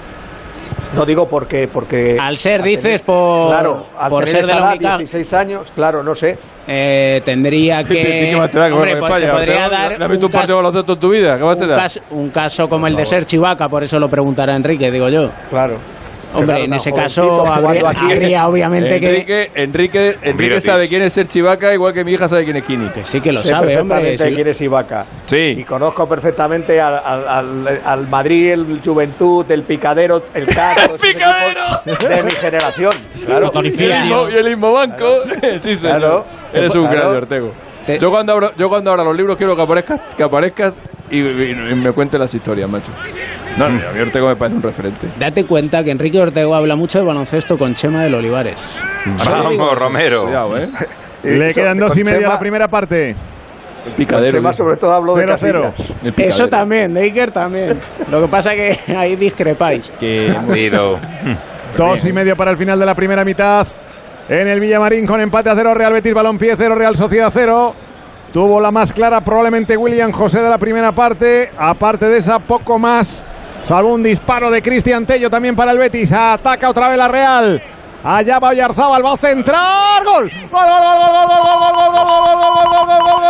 S11: No digo porque... porque
S7: Al ser,
S11: al
S7: dices,
S11: tener-
S7: por,
S11: claro, al
S7: por
S11: tener
S7: ser de
S11: esa
S7: la
S11: edad,
S7: Unicaja,
S11: dieciséis años, claro, no sé.
S7: eh, tendría
S13: ¿Qué,
S7: que...
S13: qué más te da que
S7: Hombre,
S13: jugar con
S7: pues se
S13: España?
S7: podría
S13: ¿Te-
S7: dar
S13: ¿Le has visto
S7: un
S13: un partido de
S7: caso,
S13: baloncesto en tu vida? ¿Qué más te
S7: un,
S13: da?
S7: caso, un caso como el de Sergi Vaca, por eso lo preguntará Enrique, digo yo.
S11: Claro.
S7: Hombre,
S11: Claro,
S7: en
S11: tan
S7: ese
S11: jovencito
S7: caso
S11: jugando
S7: habría,
S11: aquí.
S7: habría obviamente que...
S13: Enrique, Enrique, Enrique
S9: Mirotic.
S13: sabe quién es Sergi Vaca, igual que mi hija sabe quién es Kini.
S7: Que sí que lo
S11: Sé
S7: sabe, hombre.
S11: perfectamente
S7: sí.
S11: quién es Ibaka.
S13: Sí.
S11: Y conozco perfectamente al, al, al- al Madrid, el Juventud, el Picadero, el Caco. ¡El Picadero! De mi generación. Claro.
S13: Y el mismo, y el mismo banco. Sí, señor.
S11: Claro.
S13: Eres un
S11: Claro.
S13: grande, Ortego.
S7: Te-
S13: Yo cuando, abro, yo cuando abra los libros quiero que aparezcas, que aparezcas y, y- y me cuentes las historias, macho. No, no, a mí Ortego me parece un referente.
S7: Date cuenta que Enrique Ortego habla mucho de baloncesto con Chema del Olivares.
S9: Vamos, Romero.
S13: Cuidado, ¿eh?
S3: Le
S11: Eso,
S3: quedan dos
S11: con
S3: y media a
S11: Chema-
S3: la primera parte.
S13: El picadero.
S11: Chema,
S13: dice.
S11: sobre todo hablo de
S3: Cero, cero.
S11: Casillas.
S13: El picadero.
S7: Eso también, de Iker también. Lo que pasa que ahí discrepáis.
S13: Que
S9: Ido.
S3: Dos y medio para el final de la primera mitad. En el Villamarín con empate a cero, Real Betis Balompié cero, Real Sociedad cero. Tuvo la más clara probablemente William José de la primera parte. Aparte de esa, poco más. Salvo un disparo de Cristian Tello también para el Betis. Ataca otra vez la Real. Allá va Oyarzábal, va a centrar. ¡Gol! ¡Gol, gol, gol, gol, gol, gol, gol, gol, gol, gol, gol, gol, gol,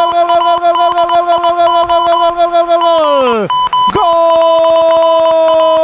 S3: gol, gol, gol, gol,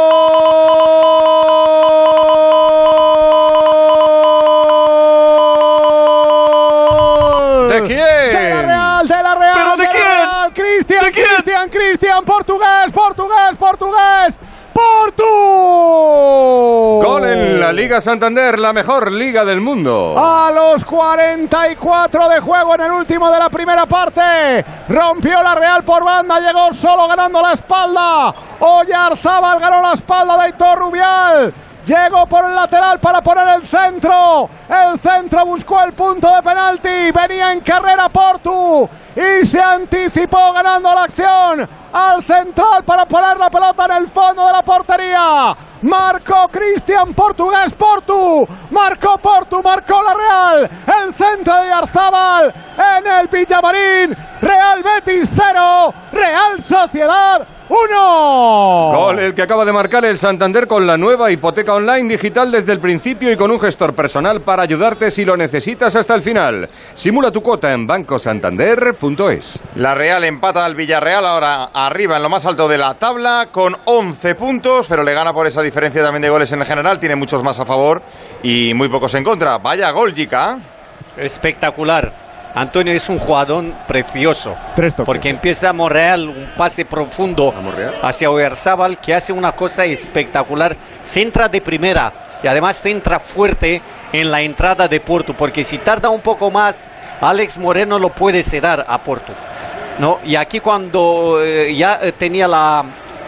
S1: Liga Santander, la mejor liga del mundo.
S3: A los cuarenta y cuatro de juego en el último de la primera parte, rompió la Real por banda, llegó solo ganando la espalda. Oyarzábal ganó la espalda de Aitor Rubial. Llegó por el lateral para poner el centro. El centro buscó el punto de penalti. Venía en carrera Portu y se anticipó ganando la acción al central para poner la pelota en el fondo de la portería. Marcó Cristian Portugués Portu. Marcó Portu, marcó la Real. El centro de Oyarzábal en el Villamarín. Real Betis cero, Real Sociedad uno.
S1: Gol el que acaba de marcar el Santander con la nueva hipoteca online digital desde el principio y con un gestor personal para ayudarte si lo necesitas hasta el final. Simula tu cuota en banco santander punto es.
S9: La Real empata al Villarreal, ahora arriba en lo más alto de la tabla con once puntos, pero le gana por esa diferencia también de goles en el general. Tiene muchos más a favor y muy pocos en contra. Vaya gol, Jica.
S12: Espectacular. Antonio es un jugador precioso, porque empieza a Monreal, un pase profundo hacia Oyarzábal, que hace una cosa espectacular, centra de primera y además centra fuerte en la entrada de Portu, porque si tarda un poco más, Alex Moreno lo puede ceder a Portu, ¿no? Y aquí cuando eh, ya eh, tenía la,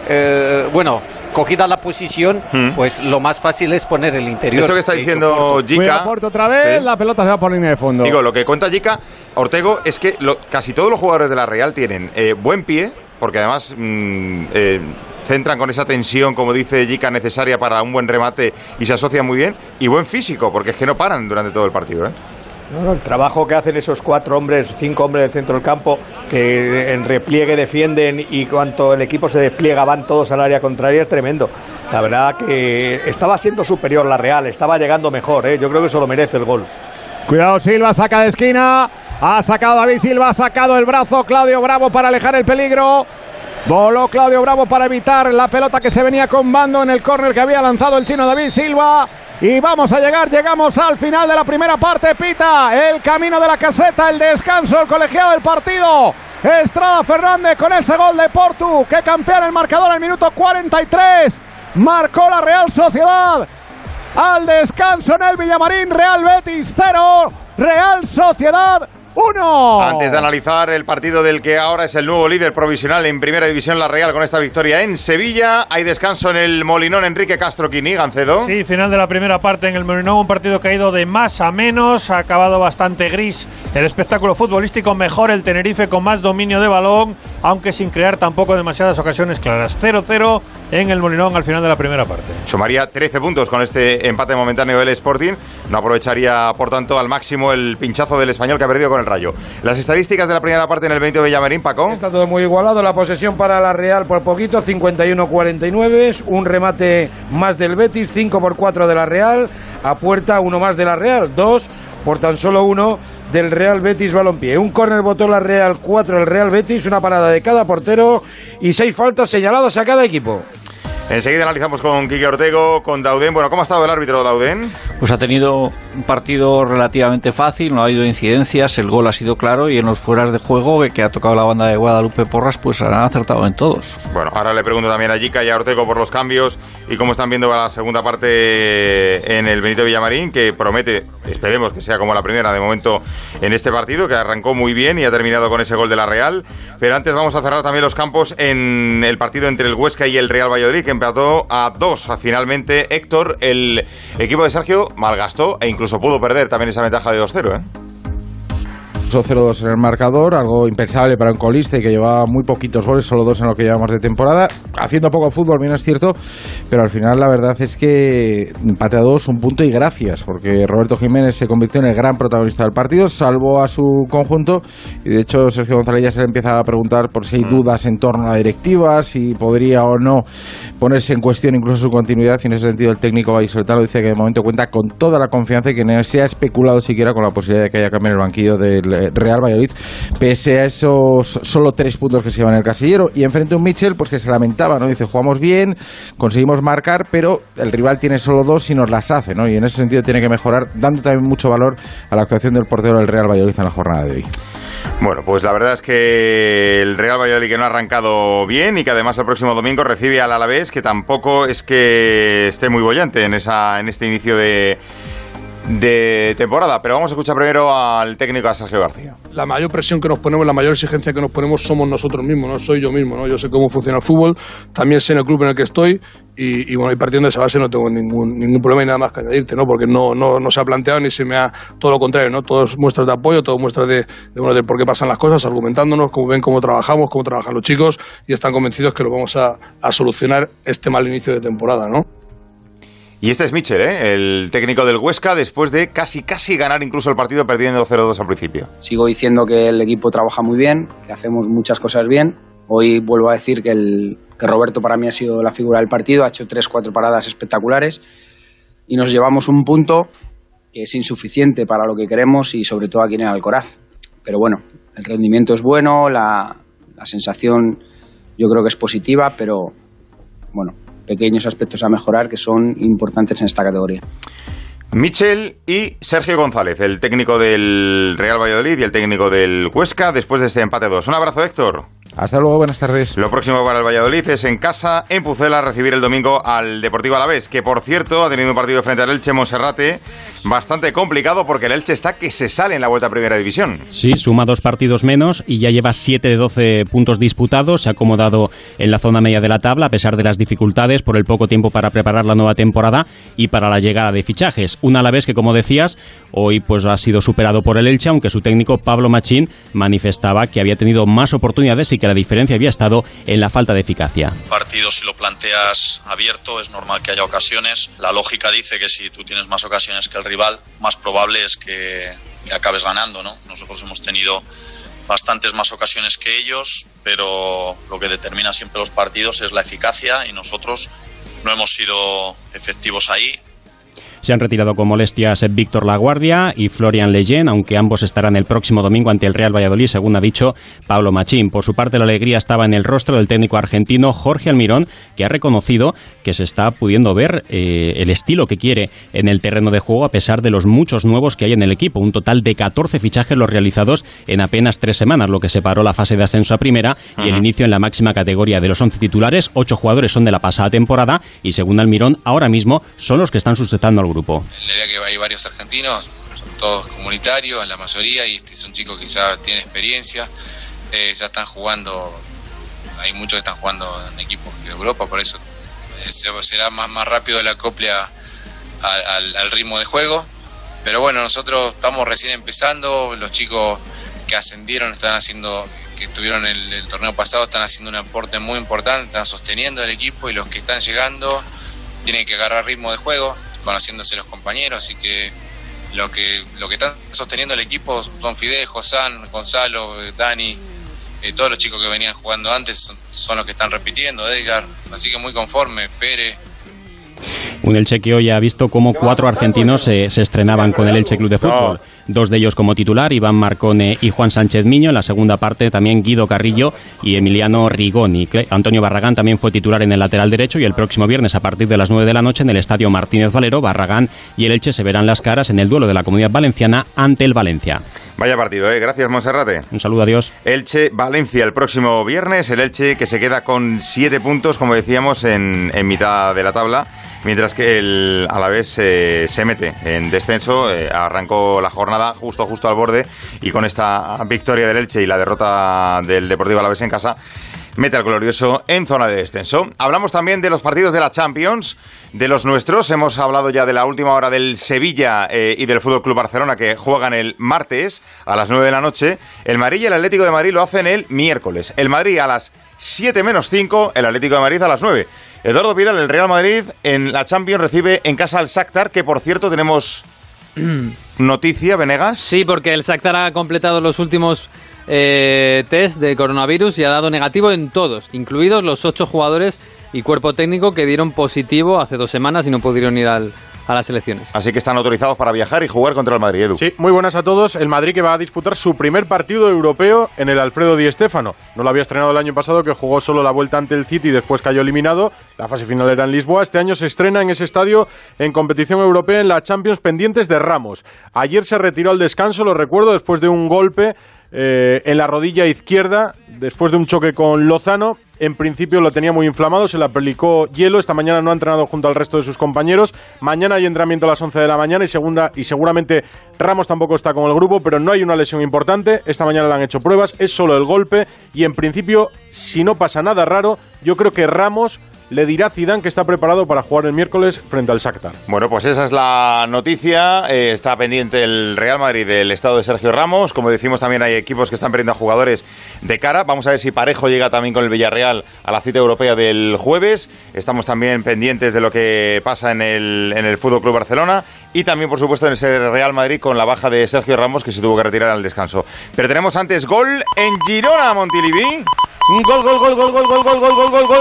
S12: eh, bueno, cogida la posición, hmm. pues lo más fácil es poner el interior.
S9: Esto que está diciendo Jica,
S3: Porto otra vez, sí. La pelota se va por línea de fondo.
S9: Digo, lo que cuenta Jica, Ortego, es que lo, casi todos los jugadores de la Real tienen eh, buen pie, porque además mmm, eh, centran con esa tensión, como dice Jica, necesaria para un buen remate y se asocian muy bien, y buen físico, porque es que no paran durante todo el partido, ¿eh?
S11: No, no, el trabajo que hacen esos cuatro hombres, cinco hombres del centro del campo, que en repliegue defienden y cuanto el equipo se despliega van todos al área contraria, es tremendo. La verdad que estaba siendo superior la Real, estaba llegando mejor, ¿eh? Yo creo que eso lo merece el gol.
S3: Cuidado, Silva saca de esquina, ha sacado David Silva, ha sacado el brazo Claudio Bravo para alejar el peligro. Voló Claudio Bravo para evitar la pelota que se venía combando en el córner que había lanzado el chino David Silva. Y vamos a llegar, llegamos al final de la primera parte. Pita el camino de la caseta, el descanso, el colegiado del partido. Estrada Fernández con ese gol de Portu que campea en el marcador al minuto cuarenta y tres. Marcó la Real Sociedad. Al descanso en el Villamarín, Real Betis cero, Real Sociedad uno.
S9: Antes de analizar el partido del que ahora es el nuevo líder provisional en Primera División, la Real, con esta victoria en Sevilla, hay descanso en el Molinón. Enrique Castro Quini, Gancedo.
S5: Sí, final de la primera parte en el Molinón, un partido que ha ido de más a menos, ha acabado bastante gris el espectáculo futbolístico, mejor el Tenerife con más dominio de balón, aunque sin crear tampoco demasiadas ocasiones claras. cero cero en el Molinón al final de la primera parte.
S9: Sumaría trece puntos con este empate momentáneo del Sporting, no aprovecharía por tanto al máximo el pinchazo del Español que ha perdido con el Rayo. Las estadísticas de la primera parte en el Benito Villamarín, Paco.
S8: Está todo muy igualado, la posesión para la Real por poquito, cincuenta y uno a cuarenta y nueve, un remate más del Betis, cinco por cuatro de la Real, a puerta uno más de la Real, dos por tan solo uno del Real Betis Balompié. Un córner votó la Real, cuatro el Real Betis, una parada de cada portero y seis faltas señaladas a cada equipo.
S9: Enseguida analizamos con Quique Ortego, con Dauden. Bueno, ¿cómo ha estado el árbitro, Dauden?
S10: Pues ha tenido un partido relativamente fácil, no ha habido incidencias, el gol ha sido claro y en los fueras de juego que, que ha tocado la banda de Guadalupe Porras, pues han acertado en todos.
S9: Bueno, ahora le pregunto también a Jica y a Ortego por los cambios y cómo están viendo la segunda parte en el Benito Villamarín, que promete, esperemos que sea como la primera de momento en este partido, que arrancó muy bien y ha terminado con ese gol de la Real. Pero antes vamos a cerrar también los campos en el partido entre el Huesca y el Real Valladolid, que empató a dos. Finalmente, Héctor, el equipo de Sergio malgastó e incluso pudo perder también esa ventaja de dos cero, ¿eh?
S16: cero dos en el marcador, algo impensable para un colista y que llevaba muy poquitos goles, solo dos en lo que llevamos de temporada, haciendo poco fútbol, bien es cierto, pero al final la verdad es que empate a dos, un punto y gracias, porque Roberto Jiménez se convirtió en el gran protagonista del partido, salvó a su conjunto y de hecho Sergio González ya se le empieza a preguntar por si hay dudas en torno a la directiva, si podría o no ponerse en cuestión incluso su continuidad, y en ese sentido el técnico vallisoletano dice que de momento cuenta con toda la confianza y que no se ha especulado siquiera con la posibilidad de que haya cambio en el banquillo del el Real Valladolid, pese a esos solo tres puntos que se llevan en el casillero. Y enfrente un Mitchell pues que se lamentaba, ¿no? Dice, jugamos bien, conseguimos marcar, pero el rival tiene solo dos y nos las hace, ¿no? Y en ese sentido tiene que mejorar, dando también mucho valor a la actuación del portero del Real Valladolid en la jornada de hoy.
S9: Bueno, pues la verdad es que el Real Valladolid que no ha arrancado bien y que además el próximo domingo recibe al Alavés, que tampoco es que esté muy bollante en, esa, en este inicio de... de temporada, pero vamos a escuchar primero al técnico, a Sergio García.
S17: La mayor presión que nos ponemos, la mayor exigencia que nos ponemos somos nosotros mismos, no soy yo mismo, ¿no? Yo sé cómo funciona el fútbol, también sé en el club en el que estoy y, y bueno, y partiendo de esa base no tengo ningún ningún problema y nada más que añadirte, ¿no? Porque no, no, no se ha planteado ni se me ha, todo lo contrario, ¿no? Todos muestras de apoyo, todos muestras de, de, bueno, de por qué pasan las cosas, argumentándonos, cómo ven cómo trabajamos, cómo trabajan los chicos y están convencidos que lo vamos a, a solucionar este mal inicio de temporada, ¿no?
S9: Y este es Mitchell, ¿eh? El técnico del Huesca, después de casi casi ganar incluso el partido perdiendo cero dos al principio.
S21: Sigo diciendo que el equipo trabaja muy bien, que hacemos muchas cosas bien. Hoy vuelvo a decir que, el, que Roberto para mí ha sido la figura del partido, ha hecho tres, cuatro paradas espectaculares y nos llevamos un punto que es insuficiente para lo que queremos y sobre todo aquí en el Alcoraz. Pero bueno, el rendimiento es bueno, la, la sensación yo creo que es positiva, pero bueno, pequeños aspectos a mejorar que son importantes en esta categoría.
S9: Mitchell y Sergio González, el técnico del Real Valladolid y el técnico del Huesca, después de este empate a dos. Un abrazo, Héctor.
S16: Hasta luego, buenas tardes.
S9: Lo próximo para el Valladolid es en casa, en Pucela, recibir el domingo al Deportivo Alavés, que por cierto ha tenido un partido frente al Elche Monserrate bastante complicado porque el Elche está que se sale en la vuelta a Primera División.
S23: Sí, suma dos partidos menos y ya lleva siete de doce puntos disputados, se ha acomodado en la zona media de la tabla a pesar de las dificultades por el poco tiempo para preparar la nueva temporada y para la llegada de fichajes. Un Alavés que, como decías, hoy pues ha sido superado por el Elche, aunque su técnico Pablo Machín manifestaba que había tenido más oportunidades y que la diferencia había estado en la falta de eficacia.
S24: Partido, si lo planteas abierto, es normal que haya ocasiones. La lógica dice que si tú tienes más ocasiones que el rival, más probable es que, que acabes ganando, ¿no? Nosotros hemos tenido bastantes más ocasiones que ellos, pero lo que determina siempre los partidos es la eficacia y nosotros no hemos sido efectivos ahí.
S23: Se han retirado con molestias Víctor Laguardia y Florian Leyen, aunque ambos estarán el próximo domingo ante el Real Valladolid, según ha dicho Pablo Machín. Por su parte, la alegría estaba en el rostro del técnico argentino Jorge Almirón, que ha reconocido que se está pudiendo ver eh, el estilo que quiere en el terreno de juego, a pesar de los muchos nuevos que hay en el equipo. Un total de catorce fichajes los realizados en apenas tres semanas, lo que separó la fase de ascenso a primera y uh-huh. el inicio en la máxima categoría. De los once titulares, ocho jugadores son de la pasada temporada y, según Almirón, ahora mismo son los que están sustentando al grupo.
S25: En la idea que hay varios argentinos, son todos comunitarios, en la mayoría, y este es un chico que ya tiene experiencia, eh, ya están jugando, hay muchos que están jugando en equipos de Europa, por eso eh, será más, más rápido el acople a, a, al, al ritmo de juego, pero bueno, nosotros estamos recién empezando, los chicos que ascendieron están haciendo, que estuvieron en el, el torneo pasado, están haciendo un aporte muy importante, están sosteniendo el equipo y los que están llegando tienen que agarrar ritmo de juego, conociéndose los compañeros, así que lo que lo que están sosteniendo el equipo son Fidel, Josán, Gonzalo, Dani, eh, todos los chicos que venían jugando antes son, son los que están repitiendo, Edgar, así que muy conforme, Pérez.
S23: Un Elche que hoy ha visto cómo cuatro argentinos se, se estrenaban con el Elche Club de Fútbol. Dos de ellos como titular, Iván Marcone y Juan Sánchez Miño. En la segunda parte también Guido Carrillo y Emiliano Rigoni. Antonio Barragán también fue titular en el lateral derecho y el próximo viernes a partir de las nueve de la noche en el Estadio Martínez Valero, Barragán y el Elche se verán las caras en el duelo de la Comunidad Valenciana ante el Valencia.
S9: Vaya partido, ¿eh? Gracias, Monserrate.
S23: Un saludo, adiós.
S9: Elche-Valencia el próximo viernes. El Elche que se queda con siete puntos, como decíamos, en, en mitad de la tabla. Mientras que el Alavés eh, se mete en descenso, eh, arrancó la jornada justo justo al borde y con esta victoria del Elche y la derrota del Deportivo Alavés en casa, mete al glorioso en zona de descenso. Hablamos también de los partidos de la Champions, de los nuestros. Hemos hablado ya de la última hora del Sevilla eh, y del Fútbol Club Barcelona, que juegan el martes a las nueve de la noche. El Madrid y el Atlético de Madrid lo hacen el miércoles. El Madrid a las siete menos cinco, el Atlético de Madrid a las nueve. Eduardo Pidal, el Real Madrid en la Champions recibe en casa al Shakhtar, que por cierto tenemos noticia, Venegas.
S6: Sí, porque el Shakhtar ha completado los últimos eh, test de coronavirus y ha dado negativo en todos, incluidos los ocho jugadores y cuerpo técnico que dieron positivo hace dos semanas y no pudieron ir al, a las selecciones.
S9: Así que están autorizados para viajar y jugar contra el Madrid, Edu.
S2: Sí, muy buenas a todos. El Madrid que va a disputar su primer partido europeo en el Alfredo Di Stéfano. No lo había estrenado el año pasado, que jugó solo la vuelta ante el City y después cayó eliminado. La fase final era en Lisboa. Este año se estrena en ese estadio en competición europea en la Champions, pendientes de Ramos. Ayer se retiró al descanso, lo recuerdo, después de un golpe eh, en la rodilla izquierda, después de un choque con Lozano. En principio lo tenía muy inflamado, se le aplicó hielo. Esta mañana no ha entrenado junto al resto de sus compañeros. Mañana hay entrenamiento a las once de la mañana y, segunda, y seguramente Ramos tampoco está con el grupo, pero no hay una lesión importante. Esta mañana le han hecho pruebas, es solo el golpe y en principio, si no pasa nada raro, yo creo que Ramos le dirá a Zidane que está preparado para jugar el miércoles frente al Shakhtar.
S9: Bueno, pues esa es la noticia. Eh, está pendiente el Real Madrid del estado de Sergio Ramos. Como decimos, también hay equipos que están perdiendo a jugadores de cara. Vamos a ver si Parejo llega también con el Villarreal a la cita europea del jueves. Estamos también pendientes de lo que pasa en el, en el F C Barcelona y también, por supuesto, en ese Real Madrid con la baja de Sergio Ramos, que se tuvo que retirar al descanso. Pero tenemos antes gol en Girona, Montilivi.
S4: Gol, gol, gol, gol, gol, gol, gol, gol, gol, gol,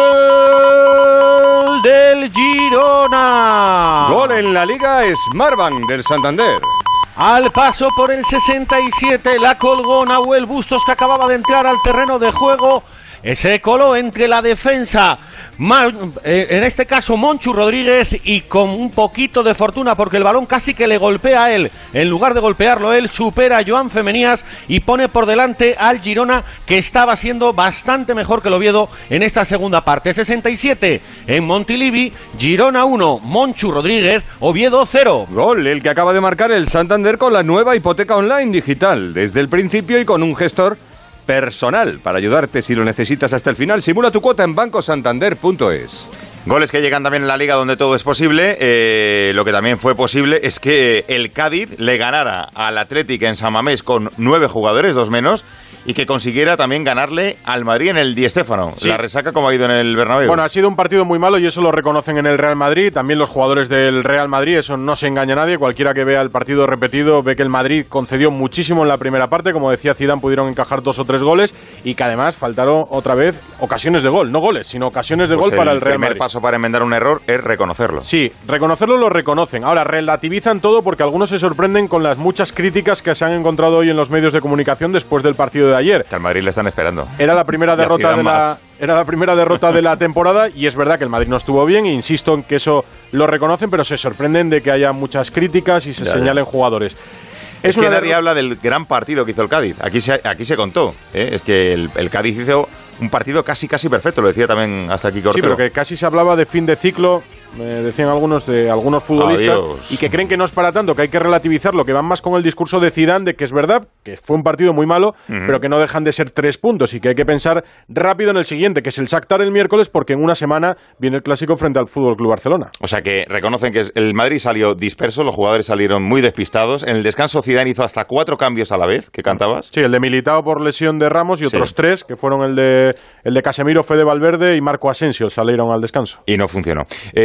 S4: gol del Girona.
S1: Gol en la Liga Smartbank del Santander.
S4: Al paso por el sesenta y siete, la colgó Nahuel Bustos, que acababa de entrar al terreno de juego. Se coló entre la defensa, en este caso Monchu Rodríguez, y con un poquito de fortuna, porque el balón casi que le golpea a él. En lugar de golpearlo él, supera a Joan Femenías y pone por delante al Girona, que estaba siendo bastante mejor que el Oviedo en esta segunda parte. sesenta y siete en Montilivi, Girona uno, Monchu Rodríguez, Oviedo cero.
S1: Gol, el que acaba de marcar el Santander con la nueva hipoteca online digital, desde el principio y con un gestor personal para ayudarte si lo necesitas hasta el final. Simula tu cuota en banco santander punto es.
S9: Goles que llegan también en la Liga, donde todo es posible. Eh, lo que también fue posible es que el Cádiz le ganara al Athletic en San Mamés con nueve jugadores, dos menos, y que consiguiera también ganarle al Madrid en el Di Stéfano. Sí. La resaca, como ha ido en el Bernabéu.
S2: Bueno, ha sido un partido muy malo y eso lo reconocen en el Real Madrid. También los jugadores del Real Madrid, eso no se engaña a nadie. Cualquiera que vea el partido repetido ve que el Madrid concedió muchísimo en la primera parte. Como decía Zidane, pudieron encajar dos o tres goles y que además faltaron otra vez ocasiones de gol. No goles, sino ocasiones de
S9: pues
S2: gol para el Real Madrid.
S9: El primer paso para enmendar un error es reconocerlo.
S2: Sí, reconocerlo lo reconocen. Ahora, relativizan todo porque algunos se sorprenden con las muchas críticas que se han encontrado hoy en los medios de comunicación después del partido de ayer.
S9: Que al Madrid le están esperando.
S2: Era la primera derrota de la era la primera derrota de la temporada y es verdad que el Madrid no estuvo bien e insisto en que eso lo reconocen, pero se sorprenden de que haya muchas críticas y se ya, señalen ya. jugadores.
S9: Es, es que nadie habla del gran partido que hizo el Cádiz. Aquí se, aquí se contó. ¿eh? Es que el, el Cádiz hizo un partido casi casi perfecto, lo decía también hasta aquí Cortero.
S2: Sí, pero que casi se hablaba de fin de ciclo, eh, decían algunos de algunos futbolistas, Adiós. y que creen que no es para tanto, que hay que relativizarlo, que van más con el discurso de Zidane de que es verdad, que fue un partido muy malo, uh-huh. pero que no dejan de ser tres puntos y que hay que pensar rápido en el siguiente, que es el Shakhtar el miércoles, porque en una semana viene el clásico frente al F C Barcelona.
S9: O sea que reconocen que el Madrid salió disperso, los jugadores salieron muy despistados. En el descanso Zidane hizo hasta cuatro cambios a la vez, ¿qué cantabas?
S2: Sí, el de Militao por lesión de Ramos y otros sí. tres, que fueron el de el de Casemiro, Fede Valverde y Marco Asensio, salieron al descanso.
S9: Y no funcionó.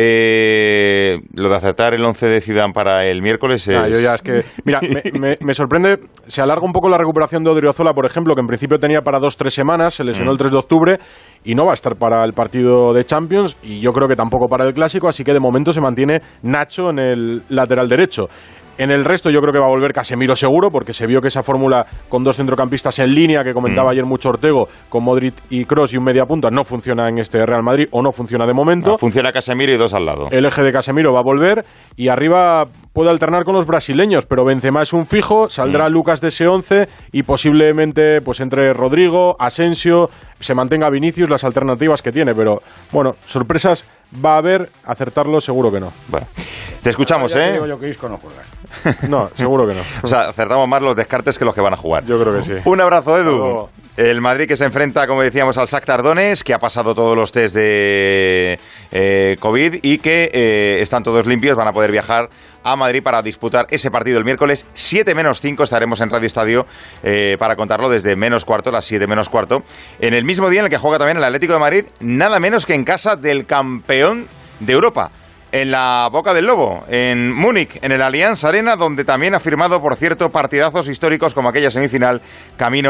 S9: Eh, lo de acertar el once de Zidane para el miércoles es...
S2: Ah, yo ya es que... Mira, me, me, me sorprende, se alarga un poco la recuperación de Odriozola, por ejemplo, que en principio tenía para dos, tres semanas, se lesionó mm. el tres de octubre y no va a estar para el partido de Champions y yo creo que tampoco para el Clásico, así que de momento se mantiene Nacho en el lateral derecho. En el resto yo creo que va a volver Casemiro seguro, porque se vio que esa fórmula con dos centrocampistas en línea, que comentaba mm. ayer mucho Ortego, con Modric y Kroos y un mediapunta, no funciona en este Real Madrid, o no funciona de momento.
S9: No, funciona Casemiro y dos al lado.
S2: El eje de Casemiro va a volver, y arriba puede alternar con los brasileños, pero Benzema es un fijo, saldrá mm. Lucas de ese once, y posiblemente pues entre Rodrigo, Asensio, se mantenga Vinicius, las alternativas que tiene, pero bueno, sorpresas va a haber, acertarlo seguro que no.
S9: Bueno, te escuchamos, ¿eh?
S8: Digo yo que Isco no juega.
S2: No, seguro que no.
S9: O sea, acertamos más los descartes que los que van a jugar.
S2: Yo creo que sí.
S9: Un abrazo, Edu. El Madrid que se enfrenta, como decíamos, al Shakhtar Donetsk, que ha pasado todos los test de eh, COVID y que eh, están todos limpios, van a poder viajar a Madrid para disputar ese partido el miércoles. siete menos cinco estaremos en Radio Estadio eh, para contarlo desde menos cuarto, las siete menos cuarto. En el mismo día en el que juega también el Atlético de Madrid, nada menos que en casa del campeón de Europa. En la Boca del Lobo, en Múnich, en el Allianz Arena, donde también ha firmado, por cierto, partidazos históricos como aquella semifinal camino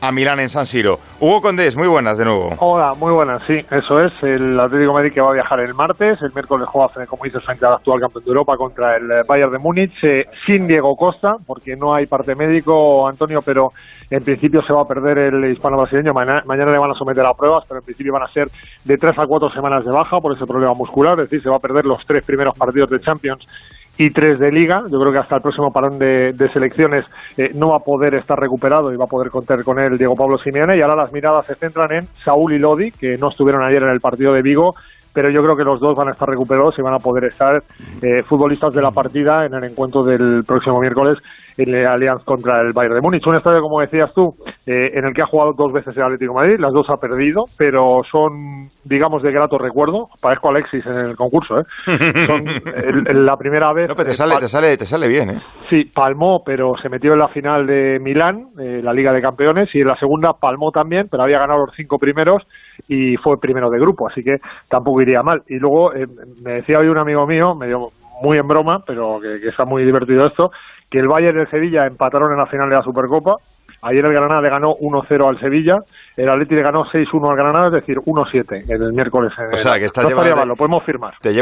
S9: a Milán en San Siro. Hugo Condés, muy buenas de nuevo.
S15: Hola, muy buenas, sí, eso es. El Atlético de Madrid que va a viajar el martes, el miércoles juega, como dices, frente al actual campeón de Europa contra el Bayern de Múnich, eh, sin Diego Costa, porque no hay parte médico, Antonio, pero en principio se va a perder el hispano-brasileño. Mañana, mañana le van a someter a pruebas, pero en principio van a ser de tres a cuatro semanas de baja por ese problema muscular, es decir, se va a perder los tres primeros partidos de Champions y tres de Liga. Yo creo que hasta el próximo parón de, de selecciones eh, no va a poder estar recuperado y va a poder contar con él Diego Pablo Simeone. Y ahora las miradas se centran en Saúl y Lodi, que no estuvieron ayer en el partido de Vigo, pero yo creo que los dos van a estar recuperados y van a poder estar eh, futbolistas de la partida en el encuentro del próximo miércoles en la Allianz contra el Bayern de Múnich. Un estadio, como decías tú, eh, en el que ha jugado dos veces el Atlético de Madrid, las dos ha perdido, pero son, digamos, de grato recuerdo. Parezco Alexis en el concurso, ¿eh? Son el, el, la primera vez...
S9: No, pero te sale, te sale, te sale bien, ¿eh?
S15: Sí, palmó, pero se metió en la final de Milán, eh, la Liga de Campeones, y en la segunda palmó también, pero había ganado los cinco primeros y fue primero de grupo, así que tampoco iría mal. Y luego eh, me decía hoy un amigo mío, medio muy en broma, pero que, que está muy divertido esto, que el Bayern y el Sevilla empataron en la final de la Supercopa. Ayer el Granada le ganó uno cero al Sevilla, el Atleti le ganó seis uno al Granada, es decir, uno siete el miércoles. En
S9: o sea, que estás
S15: no
S9: llevando,
S15: mal, lo podemos firmar.
S9: Te